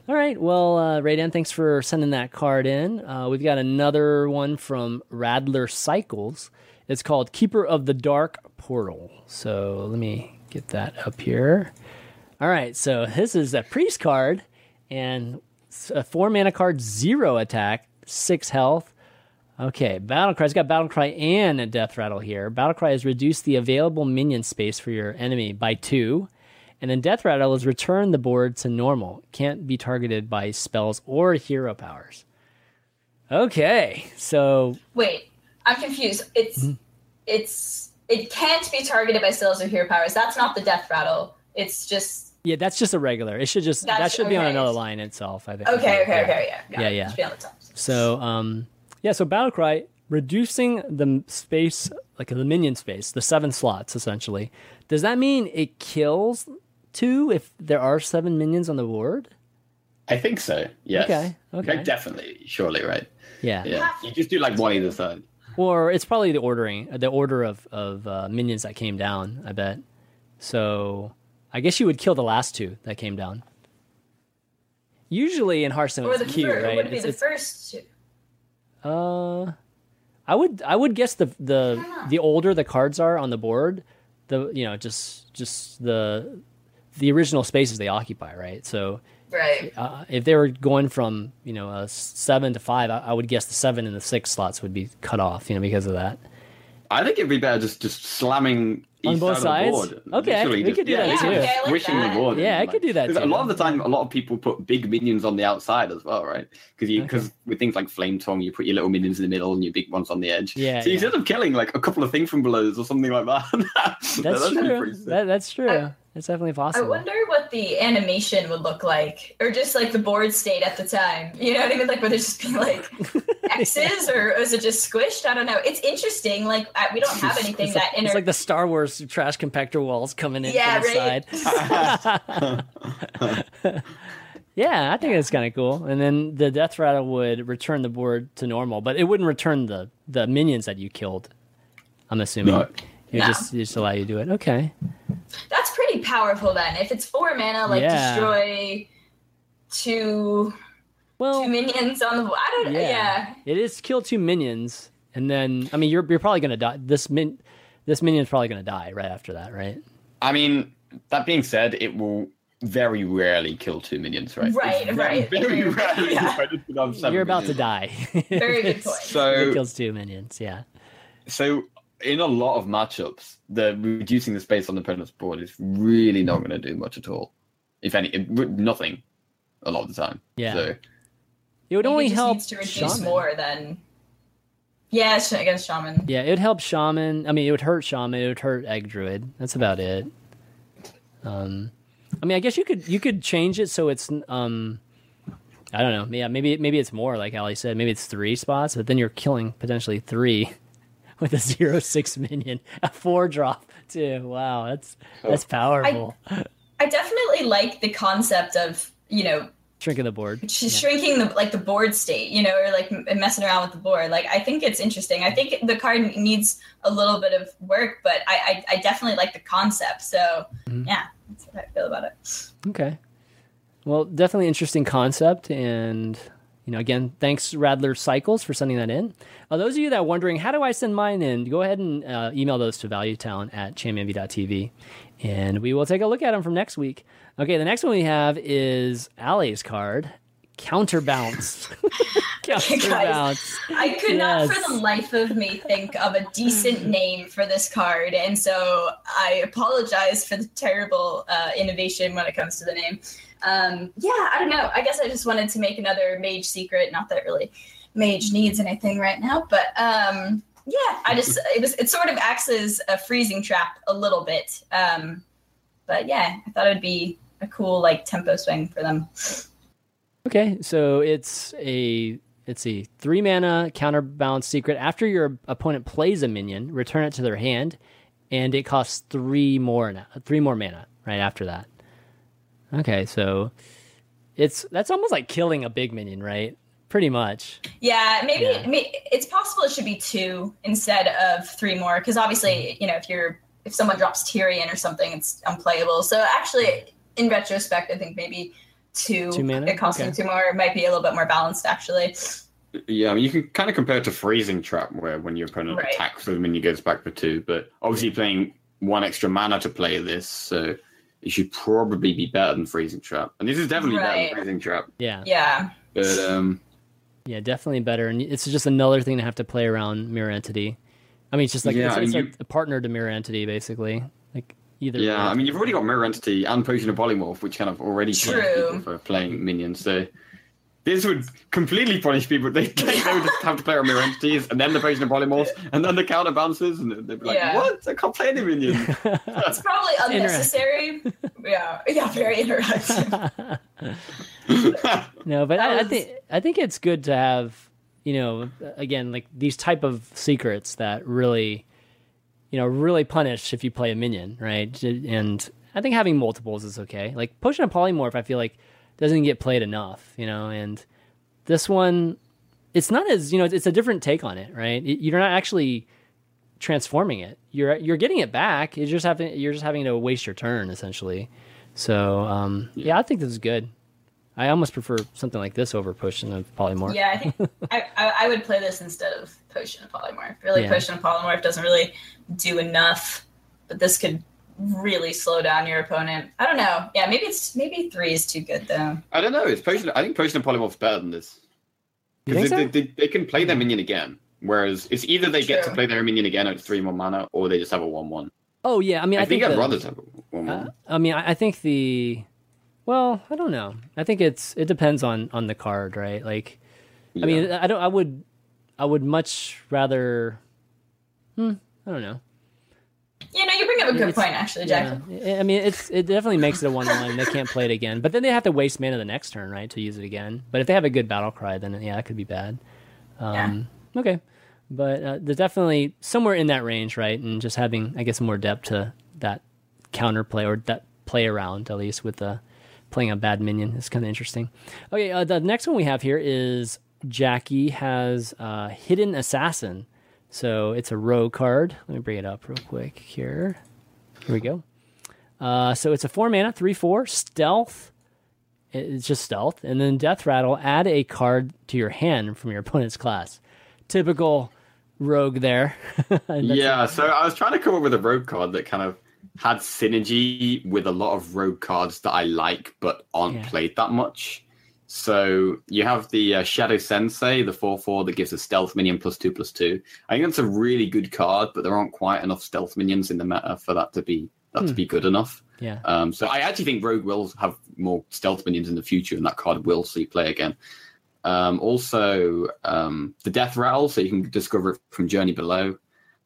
All right. Well, uh, Raydan, thanks for sending that card in. Uh, we've got another one from Radler Cycles. It's called Keeper of the Dark Portal. So let me get that up here. All right. So this is a priest card and a four mana card, zero attack, six health. Okay. Battlecry. It's got Battlecry and a Death Rattle here. Battlecry has reduced the available minion space for your enemy by two. And then Death Rattle has returned the board to normal. Can't be targeted by spells or hero powers. Okay, so wait, I'm confused. It's mm-hmm. it's it can't be targeted by spells or hero powers. That's not the Death Rattle. It's just yeah, that's just a regular. It should just that should okay. be on another line itself. I think. Okay, okay, yeah. okay, yeah, yeah, yeah. yeah. So um, yeah, so Battlecry reducing the space, like the minion space, the seven slots essentially. Does that mean it kills two if there are seven minions on the board? I think so. Yes. Okay. Okay. Like, definitely. Surely, right? Yeah. Yeah. You just do like one either side. Or it's probably the ordering, the order of of uh, minions that came down. I bet. So I guess you would kill the last two that came down. Usually in Hearthstone, or it's the cute, fir- right? Would it be it's, the it's, first two? Uh, I would I would guess the the the older the cards are on the board, the you know just just the the original spaces they occupy, right? So, right. Uh, if they were going from you know a seven to five, I, I would guess the seven and the six slots would be cut off, you know, because of that. I think it'd be better just just slamming on each both side sides. of the board. Okay, Literally we just, could do yeah, that yeah, too. Okay, I like squishing that. the board. Yeah, I like, could do that too. A lot of the time, a lot of people put big minions on the outside as well, right? Because you because okay. with things like Flame Tongue, you put your little minions in the middle and your big ones on the edge. Yeah. So you yeah. end up killing like a couple of things from below or something like that. that's, that's true. That, that's true. I, It's definitely possible. I wonder what the animation would look like, or just like the board state at the time. You know what I mean? Like, would it just be like X's, yeah. or is it just squished? I don't know. It's interesting. Like, I, we don't have anything it's that like, inter- It's like the Star Wars trash compactor walls coming in yeah, from the right? side. Yeah, I think it's kind of cool. And then the Death Rattle would return the board to normal, but it wouldn't return the, the minions that you killed, I'm assuming. No. It no. just, just allow you to do it. Okay. That's pretty powerful then. If it's four mana, like yeah. destroy two, well, two minions on the board. I don't know. Yeah. yeah. It is kill two minions, and then, I mean, you're you're probably going to die. This, min, this minion's probably going to die right after that, right? I mean, that being said, it will very rarely kill two minions, right? Right, it's right. Very, very rarely. Yeah. You're about minions. to die. Very good point. So, it kills two minions, yeah. So, in a lot of matchups, the reducing the space on the opponent's board is really not going to do much at all. If any, it, nothing. A lot of the time. Yeah. So, it would Maybe only it just help needs to reduce Shaman. more than. Yeah, against Shaman. Yeah, it would help Shaman. I mean, it would hurt Shaman. It would hurt Egg Druid. That's about it. Um, I mean, I guess you could you could change it so it's um, I don't know. Yeah, maybe maybe it's more like Ali said. Maybe it's three spots, but then you're killing potentially three with a zero six minion, a four drop too. Wow, that's that's powerful. I, I definitely like the concept of you know. Shrinking the board. She's yeah. shrinking the like the board state, you know, or like messing around with the board. Like I think it's interesting. I think the card needs a little bit of work, but I I, I definitely like the concept. So mm-hmm. yeah, that's what I feel about it. Okay. Well, definitely interesting concept, and you know, again, thanks Radler Cycles for sending that in. Uh, those of you that are wondering, how do I send mine in? Go ahead and uh, email those to valuetown at championv dot t v, and we will take a look at them from next week. Okay, the next one we have is Ali's card, Counterbounce. Counterbounce. I could yes. not for the life of me think of a decent name for this card, and so I apologize for the terrible uh, innovation when it comes to the name. Um, yeah, I don't know. I guess I just wanted to make another Mage secret. Not that really Mage needs anything right now, but um, yeah, I just it was it sort of acts as a freezing trap a little bit. Um, but yeah, I thought it'd be a cool like tempo swing for them. Okay, so it's a it's a three mana counterbalance secret. After your opponent plays a minion, return it to their hand, and it costs three more na- three more mana right after that. Okay, so it's that's almost like killing a big minion, right? Pretty much. Yeah, maybe, Yeah. maybe it's possible it should be two instead of three more, because obviously, you know, if you're if someone drops Tyrion or something, it's unplayable. So actually, in retrospect, I think maybe two, Two mana? it costing Okay. two more. It might be a little bit more balanced, actually. Yeah, I mean, you can kind of compare it to Freezing Trap, where when your opponent Right. attacks with a minion goes back for two. But obviously, you're playing one extra mana to play this, so it should probably be better than Freezing Trap. And this is definitely better Right. than Freezing Trap. Yeah. Yeah. But um, Yeah, definitely better. And it's just another thing to have to play around Mirror Entity. I mean, it's just like Yeah, it's, I it's mean, a, you- a partner to Mirror Entity, basically. Like either. yeah, way. I mean, you've already got Mirror Entity and Potion of Polymorph, which kind of already punish True. people for playing minions. So this would completely punish people. They, they would have to play on Mirror Entities, and then the Potion of Polymorphs, and then the counter bounces, and they'd be like, Yeah. what? I can't play any minions. It's probably unnecessary. yeah. Yeah, very interactive. No, but That I, I was- think I think it's good to have, you know, again, like these type of secrets that really, you know, really punish if you play a minion, right? And I think having multiples is okay. Like Potion of Polymorph, I feel like doesn't get played enough, you know, and this one, it's not as, you know, it's a different take on it, right? It- You're not actually transforming it. You're you're getting it back. You're just having you're just having to waste your turn essentially. So um, yeah, I think this is good. I almost prefer something like this over Potion of Polymorph. Yeah, I think I, I, I would play this instead of Potion of Polymorph. Really, Yeah. Potion of Polymorph doesn't really do enough, but this could really slow down your opponent. I don't know. Yeah, maybe it's maybe three is too good though. I don't know. It's Potion. I think Potion of Polymorph's better than this. You Because think they, so? they, they can play their minion again. Whereas it's either they get to True. play their minion again at three more mana, or they just have a one-one. Oh yeah, I mean, I, I, think, I'd the- rather have a one-one. Uh, I mean, I I think the, well, I don't know. I think it's it depends on on the card, right? Like, I mean, I don't. I would, I would much rather. Hmm. I don't know. You know, you bring up a good It's- point actually, Jack. Yeah. I mean, it's it definitely makes it a one-one. They can't play it again, but then they have to waste mana the next turn, right, to use it again. But if they have a good battle cry, then yeah, that could be bad. Um, Okay, but uh, there's definitely somewhere in that range, right? And just having, I guess, more depth to that counterplay or that play around, at least with the playing a bad minion, is kind of interesting. Okay, uh, the next one we have here is Jackie has uh, Hidden Assassin. So it's a rogue card. Let me bring it up real quick here. Here we go. Uh, so it's a four mana, three four stealth. It's just stealth, and then Death Rattle. Add a card to your hand from your opponent's class. Typical rogue there. That's- Yeah, so I was trying to come up with a rogue card that kind of had synergy with a lot of rogue cards that I like but aren't Yeah. played that much. So you have the uh, Shadow Sensei, the four four that gives a stealth minion plus two plus two. I think that's a really good card, but there aren't quite enough stealth minions in the meta for that to be that Hmm. to be good enough. Yeah. Um, so I actually think Rogue will have more stealth minions in the future, and that card will see play again. Um, also, um, the Death Rattle, so you can discover it from Journey Below.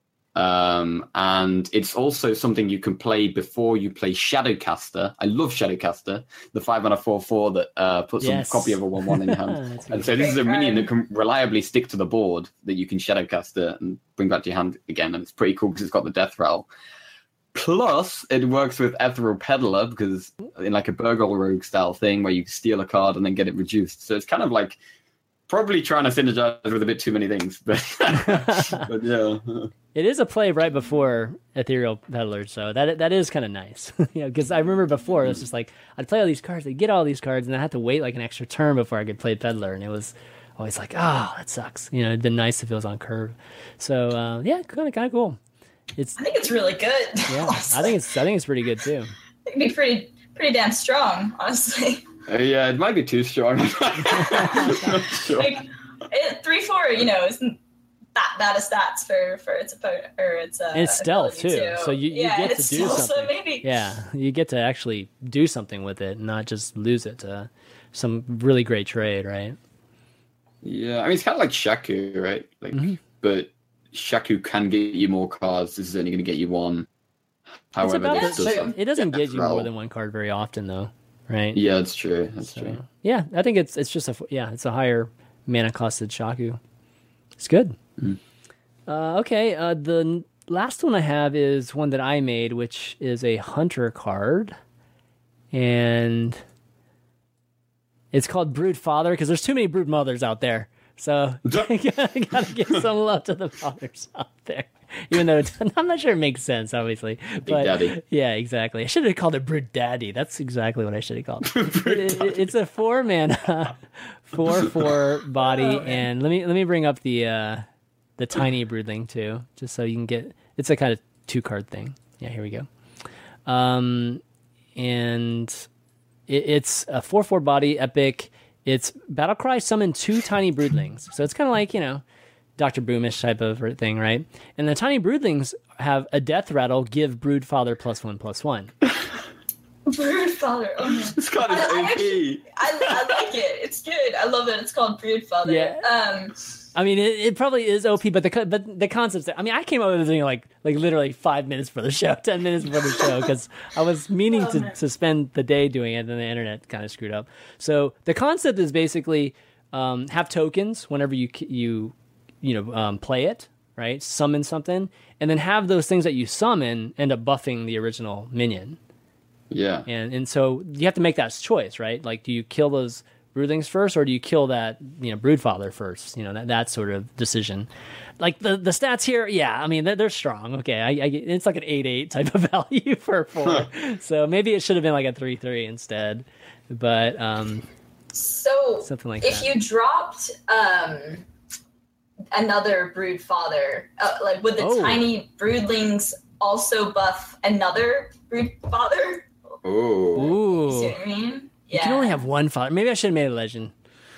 Um, and it's also something you can play before you play Shadowcaster. I love Shadowcaster, the five mana four four that uh, puts Yes. a copy of a one one in your hand. That's a And good so this is a Great minion card. that can reliably stick to the board that you can Shadowcaster and bring back to your hand again. And it's pretty cool because it's got the Death Rattle. Plus, it works with Ethereal Peddler because in like a Burgle Rogue style thing where you steal a card and then get it reduced. So it's kind of like probably trying to synergize with a bit too many things. But, but yeah. It is a play right before Ethereal Peddler, so that that is kind of nice. You know, because I remember before it was just like I'd play all these cards, I'd get all these cards, and I had to wait like an extra turn before I could play Peddler, and it was always like, oh, that sucks. You know, it'd been nice if it was on curve. So uh, yeah, kind of kind of cool. It's I think it's really good. yeah, I honestly. think it's I think it's pretty good too. It'd be pretty pretty damn strong, honestly. Uh, yeah, it might be too strong. Not sure. Like it, three four, you know, isn't that bad of stats for for its opponent or its uh, And it's stealth ability too, so you, you yeah, and get to it's do stealth, something. So maybe Yeah, you get to actually do something with it, not just lose it to some really great trade, right? Yeah, I mean, it's kind of like Shaku, right? Like, Mhm. but Shaku can get you more cards. This is only going to get you one. It's However, about this the does same. have It doesn't Death get you more Rattle. than one card very often, though, right? Yeah, that's true. That's So, true. yeah, I think it's it's just a yeah, it's a higher mana costed Shaku. It's good. Mm. Uh, okay, uh, the n- last one I have is one that I made, which is a Hunter card, and it's called Brood Father because there's too many Brood Mothers out there. So you gotta, gotta give some love to the fathers out there. Even though it's, I'm not sure it makes sense, obviously. Big But Daddy. yeah, exactly. I should have called it Brood Daddy. That's exactly what I should have called it. it, it it's a four mana, four four body, Oh, and let me let me bring up the uh, the tiny broodling too, just so you can get. It's a kind of two card thing. Yeah, here we go. Um, and it, it's a four four body epic. It's Battlecry summon two tiny broodlings, so it's kind of like, you know, Doctor Boomish type of thing, right? And the tiny broodlings have a death rattle, give Broodfather plus one plus one. Broodfather. Oh, man. This card is I, I, O actually, P. I, I like it. It's good. I love that it's called Broodfather. Yeah. Um, I mean, it, it probably is O P, but the co- but the concepts. I mean, I came up with this thing like like literally five minutes for the show, ten minutes before the show, because I was meaning Oh, to, man. to spend the day doing it, and then the internet kind of screwed up. So the concept is basically um, have tokens whenever you you you know um, play it, right? Summon something, and then have those things that you summon end up buffing the original minion. Yeah. And and so you have to make that choice, right? Like, do you kill those broodlings first, or do you kill that, you know, broodfather first? You know, that, that sort of decision. Like the, the stats here, yeah, I mean, they're, they're strong. Okay, I, I, it's like an eight eight type of value for four. So maybe it should have been like a three three instead. But um, so something like if that. you dropped um, another Broodfather, uh, like would the Oh. tiny broodlings also buff another Broodfather? Oh. You see Ooh, what I mean? you can only have one father. Maybe I should have made a legend.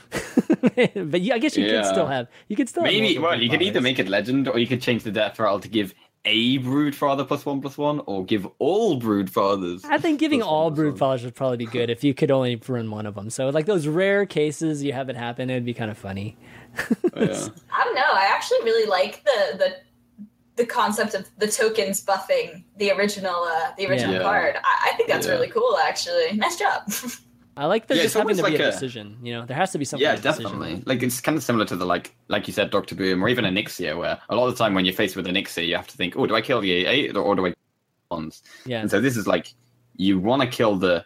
But yeah, I guess you Yeah. could still have. You could still have Maybe, multiple well, you could either broodfathers. make it legend, or you could change the death rattle to give a Broodfather plus one plus one, or give all Broodfathers. I think giving plus one all plus one. brood fathers would probably be good if you could only run one of them. So like those rare cases you have it happen, it'd be kind of funny. Yeah. I don't know. I actually really like the the the concept of the tokens buffing the original uh, the original Yeah. card. I, I think that's Yeah. really cool. Actually, nice job. I like there Yeah, just it's having to almost be a like a- decision. You know, there has to be something. Yeah, like a decision. definitely. Like, it's kind of similar to the, like, like you said, Doctor Boom, or even Onyxia, where a lot of the time when you're faced with Onyxia, you have to think, oh, do I kill the eight or do I kill the ones? Yeah, And so this is like, you want to kill the,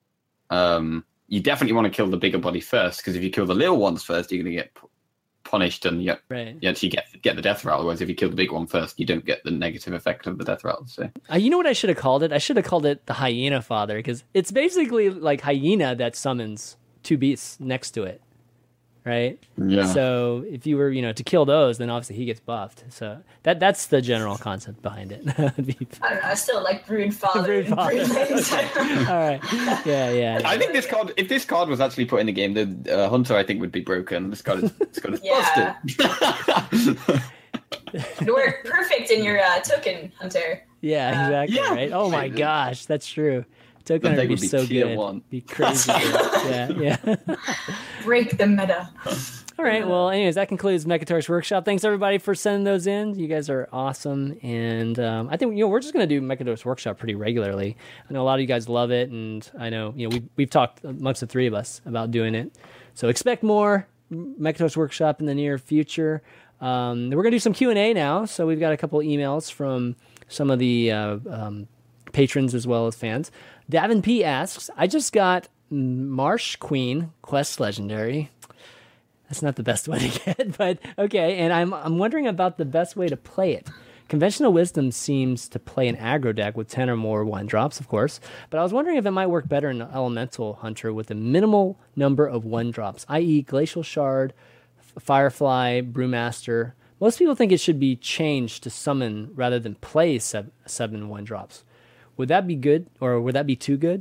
um, you definitely want to kill the bigger body first, because if you kill the little ones first, you're going to get p- punished and you, right. you actually get get the death rattle. Whereas if you kill the big one first, you don't get the negative effect of the death rattle. So Uh, you know what I should have called it? I should have called it the hyena father, because it's basically like hyena that summons two beasts next to it, right? yeah, So if you were, you know, to kill those, then obviously he gets buffed. So that that's the general concept behind it. It'd be- I don't know. I still like Broodfather. and Broodfather. Broodlings. All right. Yeah, yeah. I think this card, if this card was actually put in the game, the uh, Hunter I think would be broken. This card is, this card is Yeah. busted. It worked perfect in your uh, token hunter. Yeah, Uh, exactly. yeah. Right. Oh my gosh, that's true. Token That would be, would be so tier good. one. Be crazy. good. Yeah, yeah. Break the meta. All right. Well, anyways, that concludes Mechatoris Workshop. Thanks everybody for sending those in. You guys are awesome, and um, I think you know we're just gonna do Mechatoris Workshop pretty regularly. I know a lot of you guys love it, and I know you know we we've talked amongst the three of us about doing it. So expect more Mechatoris Workshop in the near future. Um, we're gonna do some Q and A now. So we've got a couple emails from some of the uh, um, patrons as well as fans. Davin P asks, I just got Marsh Queen Quest Legendary. That's not the best way to get, but okay. And I'm I'm wondering about the best way to play it. Conventional Wisdom seems to play an aggro deck with ten or more one drops, of course. But I was wondering if it might work better in Elemental Hunter with a minimal number of one drops, that is, Glacial Shard, Firefly, Brewmaster. Most people think it should be changed to summon rather than play seven, seven one drops. Would that be good, or would that be too good?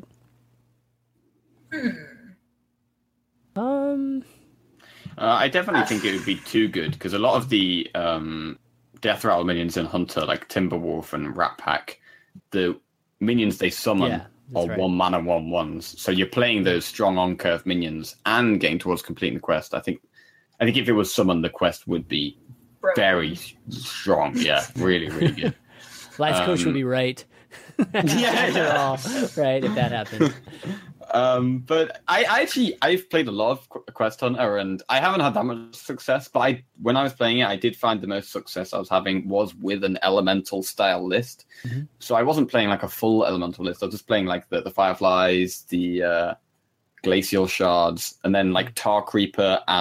Um. Uh, I definitely think it would be too good, because a lot of the um, Death Rattle minions in Hunter, like Timberwolf and Rat Pack, the minions they summon Yeah, that's are right. one mana one ones. So you're playing those strong on curve minions and getting towards completing the quest. I think, I think if it was summoned, the quest would be Broken. very strong. Yeah, really, really good. Life coach would Um, be right. Yeah, After yeah. all, right, if that happened. Um, but I, I actually I've played a lot of Qu- Quest Hunter, and I haven't had that much success. But I, when I was playing it, I did find the most success I was having was with an elemental style list. Mhm. So I wasn't playing like a full elemental list. I was just playing like the, the Fireflies, the uh, Glacial Shards, and then like Tar Creeper and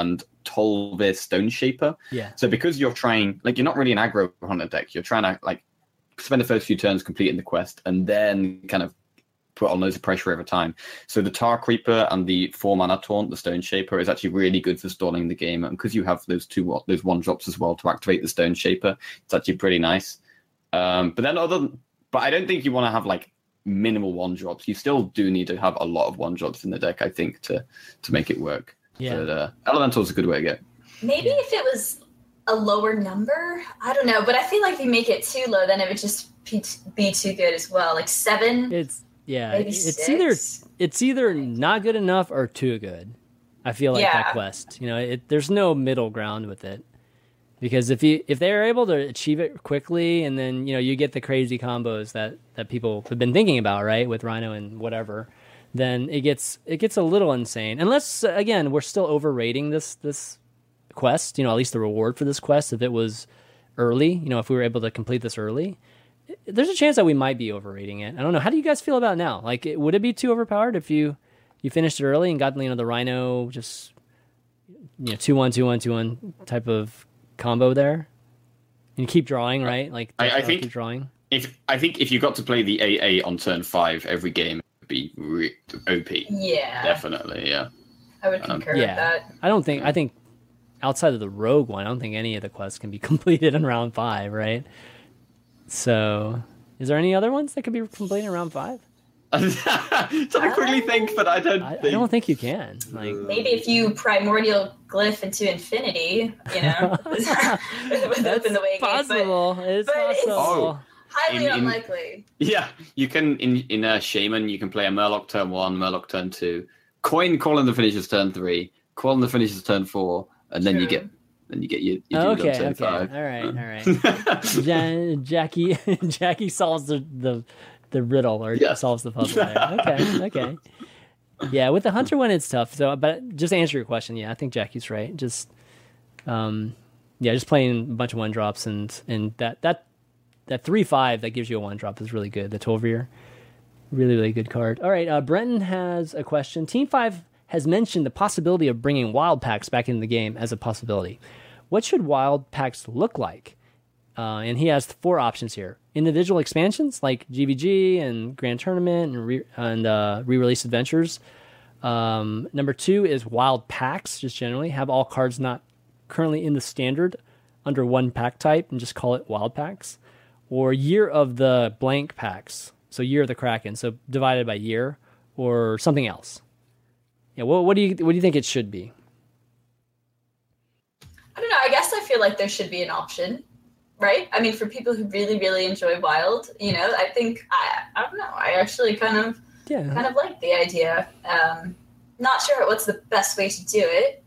Tolvis Stone Shaper. Yeah. So because you're trying, like, you're not really an aggro hunter deck. You're trying to like spend the first few turns completing the quest and then kind of put on loads of pressure over time. So the Tar Creeper and the four mana taunt, the Stone Shaper, is actually really good for stalling the game. And because you have those two those one drops as well to activate the Stone Shaper, it's actually pretty nice. Um, but then other, but I don't think you want to have like minimal one drops. You still do need to have a lot of one drops in the deck, I think, to to make it work. Yeah. But, uh, Elemental's a good way to go. Maybe if it was a lower number, I don't know. But I feel like if you make it too low, then it would just be, be too good as well. Like seven. It's yeah. Maybe it's six? either it's either not good enough or too good. I feel like Yeah. that quest. You know, it, there's no middle ground with it. Because if you if they're able to achieve it quickly, and then you know you get the crazy combos that, that people have been thinking about, right, with Rhino and whatever, then it gets it gets a little insane. Unless again we're still overrating this this quest. You know, at least the reward for this quest, if it was early, you know, if we were able to complete this early, there's a chance that we might be overrating it. I don't know. How do you guys feel about it now? Like, it, would it be too overpowered if you you finished it early and got you know the Rhino just you know two one two one two one type of combo there, and you keep drawing, right? Like I, I think keep drawing. If I think if you got to play the A A on turn five every game, it would be re- O P. Yeah. Definitely, yeah. I would Um, concur yeah, with that. I don't think I think outside of the Rogue one, I don't think any of the quests can be completed in round five, right? So, is there any other ones that could be completed in round five? Trying to quickly think, but I don't. I, think... I don't think you can. Like, Maybe if you primordial glyph into infinity, you know, with that's open the way possible. It's but it's- possible. Oh. highly In- in- unlikely. Yeah, you can in in a Shaman. You can play a Murloc turn one, Murloc turn two, coin calling the finishes turn three, calling the finishes turn four, and then you True. get then you get your, your dude Okay, on turn okay, five. all right, all right. Ja- Jackie, Jackie solves the, the the riddle or Yeah. solves the puzzle there. Okay, okay. Yeah, with the Hunter one, it's tough. So, but just to answer your question, yeah, I think Jackie's right. Just, um, yeah, just playing a bunch of one drops and and that that that three five that gives you a one drop is really good. The Tolvir, really really good card. All right, uh, Brenton has a question. Team Five has mentioned the possibility of bringing wild packs back into the game as a possibility. What should wild packs look like? Uh, and he has four options here. Individual expansions like G V G and Grand Tournament and, re- and uh, re-release adventures. Um, number two is wild packs, just generally. Have all cards not currently in the standard under one pack type and just call it wild packs. Or year of the blank packs. So year of the Kraken. So divided by year or something else. Yeah, what, what do you what do you think it should be? I don't know. I guess I feel like there should be an option, right? I mean, for people who really, really enjoy Wild, you know, I think I, I don't know. I actually kind of, Yeah. kind of like the idea. Um, not sure what's the best way to do it.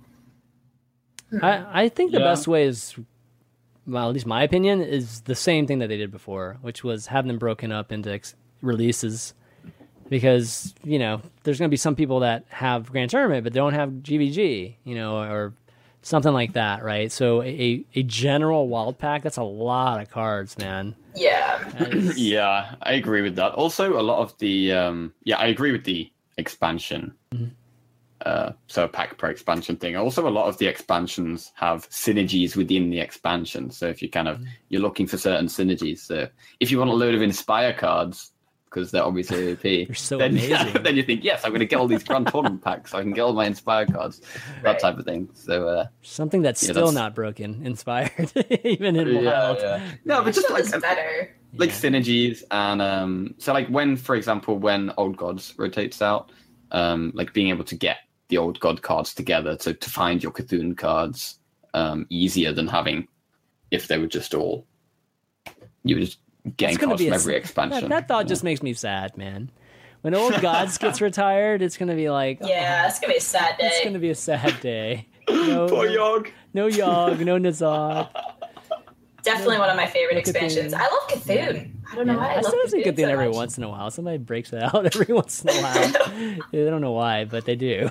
I, I think the Yeah. best way is, well, at least my opinion, is the same thing that they did before, which was have them broken up into ex- releases. Because, you know, there's going to be some people that have Grand Tournament but don't have G V G, you know, or something like that, right? So a, a general wild pack, that's a lot of cards, man. Yeah. That is- Yeah, I agree with that. Also, a lot of the um, yeah, I agree with the expansion. Mhm. Uh, so a pack per expansion thing. Also, a lot of the expansions have synergies within the expansion. So if you kind of you're looking for certain synergies. So if you want a load of Inspire cards because they're obviously O P, They're so then, amazing. then you think yes, I'm going to get all these Grand Tournament packs so I can get all my Inspire cards, that Right. type of thing. So uh, Something that's Yeah, still that's- not broken, inspired, even in yeah, Wild. yeah. no, but I just feel like it's better. like Yeah. synergies and um so like when for example when Old Gods rotates out, um like being able to get the Old God cards together to, to find your Cthulhu cards um easier than having if they were just all you were just getting It's gonna cards be from a- every expansion. That, that thought just makes me sad, man. When Old Gods gets retired, it's going to be like, Yeah, it's gonna be a sad day. it's going to be a sad day. No, Poor Yogg. no Yogg, no Nazad. Definitely one of my favorite Look at expansions. the- I love Cthulhu. I don't know Yeah, why. I, I love still see Cthulhu good thing so every much. once in a while. Somebody breaks it out every once in a while. I don't know why, but they do.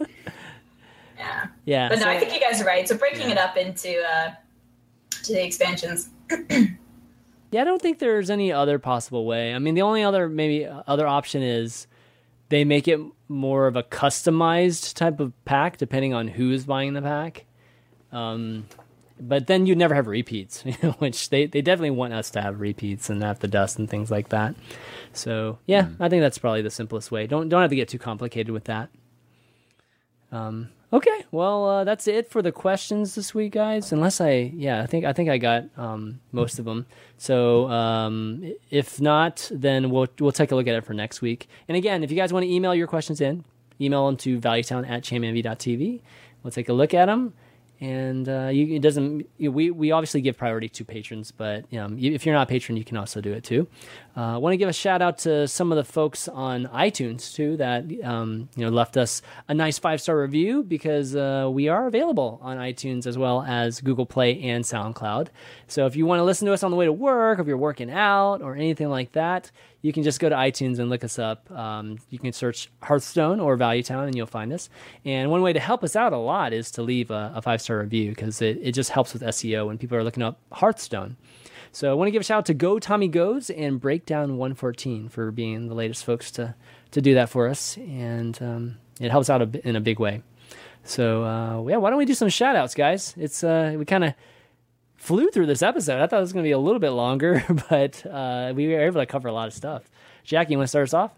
Yeah. Yeah. But no, so- I think you guys are right. So breaking Yeah. it up into uh, to the expansions. Yeah, I don't think there's any other possible way. I mean, the only other maybe other option is they make it more of a customized type of pack, depending on who's buying the pack. Um, but then you'd never have repeats, you know, which they, they definitely want us to have repeats and have the dust and things like that. So yeah, mm. I think that's probably the simplest way. Don't don't have to get too complicated with that. Um, okay, well uh, that's it for the questions this week, guys. Unless I yeah, I think I think I got um, most of them. So um, if not, then we'll we'll take a look at it for next week. And again, if you guys want to email your questions in, email them to valuetown at champion dot t v. We'll take a look at them. And uh, you, it doesn't. You, we we obviously give priority to patrons, but um, if you're not a patron, you can also do it too. I uh, want to give a shout out to some of the folks on iTunes too that um, you know left us a nice five star review, because uh, we are available on iTunes as well as Google Play and SoundCloud. So if you want to listen to us on the way to work, if you're working out or anything like that, you can just go to iTunes and look us up. Um, you can search Hearthstone or ValueTown and you'll find us. And one way to help us out a lot is to leave a, a five-star review, because it, it just helps with S E O when people are looking up Hearthstone. So I want to give a shout out to Go Tommy Goes and Breakdown one fourteen for being the latest folks to, to do that for us. And um, it helps out a, in a big way. So uh, yeah, why don't we do some shout outs, guys? It's uh, we kind of flew through this episode. I thought it was going to be a little bit longer, but uh, we were able to cover a lot of stuff. Jackie, you want to start us off?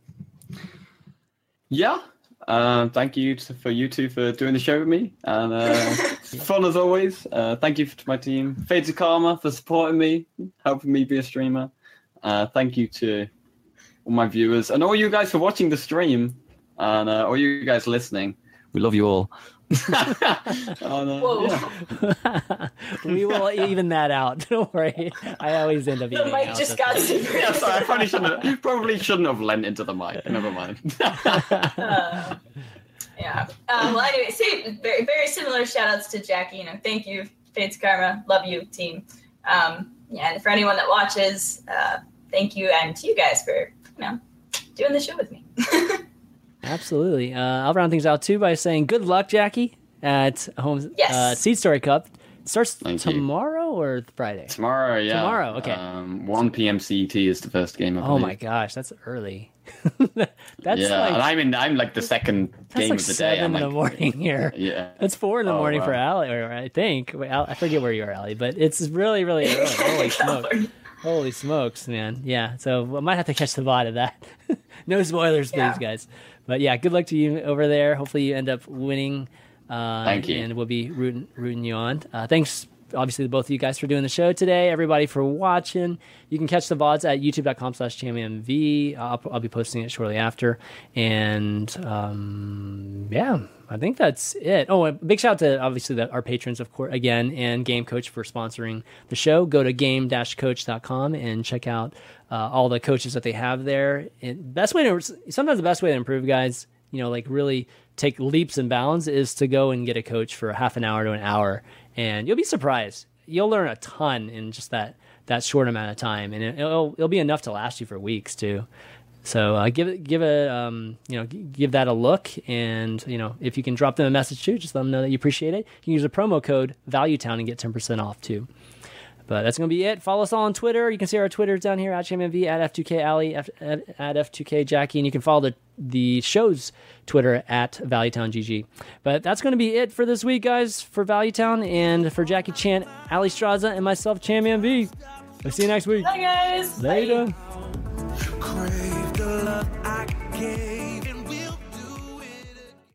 Yeah. Uh, thank you to, for you two for doing the show with me. And uh, it's fun as always. Uh, thank you to my team. Fades of Karma for supporting me, helping me be a streamer. Uh, thank you to all my viewers and all you guys for watching the stream. And uh, all you guys listening. We love you all. oh, no. Whoa. Yeah. We will even that out. Don't worry. I always end up the eating mic out. just got super. Yeah, sorry, I probably shouldn't have, probably shouldn't have lent into the mic. Never mind. uh, yeah. Um, well, anyway, same, very, very similar shout outs to Jackie. You know, thank you, Fates Karma. Love you, team. Um, yeah, and for anyone that watches, uh, thank you, and to you guys for, you know, doing the show with me. Absolutely. Uh, I'll round things out too by saying good luck, Jackie, at home yes. uh, Seed Story Cup. It starts Thank tomorrow you. Or Friday? Tomorrow, yeah. Tomorrow, okay. Um, one p.m. C E T is the first game. I oh my gosh, that's early. that's yeah, like, and I'm in. I'm like the second game like of the seven day. I'm in like, the morning here. Yeah, it's four in the oh, morning wow. for Allie, or I think. Wait, I forget where you are, Allie, but it's really, really early. Holy smokes! Holy smokes, man! Yeah, so I might have to catch the V O D of that. No spoilers, please, yeah. guys. But yeah, good luck to you over there. Hopefully you end up winning. Uh, Thank you. And we'll be rooting, rooting you on. Uh, thanks, obviously, to both of you guys for doing the show today. Everybody for watching. You can catch the V O Ds at youtube.com slash championv. I'll, I'll be posting it shortly after. And um, yeah, I think that's it. Oh, a big shout out to, obviously, the, our patrons, of course, again, and Game Coach for sponsoring the show. Go to game dash coach dot com and check out uh, all the coaches that they have there. And best way to, sometimes the best way to improve, guys, you know, like really take leaps and bounds, is to go and get a coach for half an hour to an hour, and you'll be surprised. You'll learn a ton in just that that short amount of time, and it, it'll it'll be enough to last you for weeks too. So uh, give it give it um you know give that a look, and you know if you can drop them a message too, just let them know that you appreciate it. You can use the promo code ValueTown and get ten percent off too. But that's going to be it. Follow us all on Twitter. You can see our Twitters down here, at ChampionV, at F two K Ali, at, at F two K Jackie, and you can follow the, the show's Twitter at ValueTownGG. But that's going to be it for this week, guys, for ValueTown, and for Jackie Chan, Ali Straza, and myself, ChampionV. We'll see you next week. Bye, guys. Later. Bye.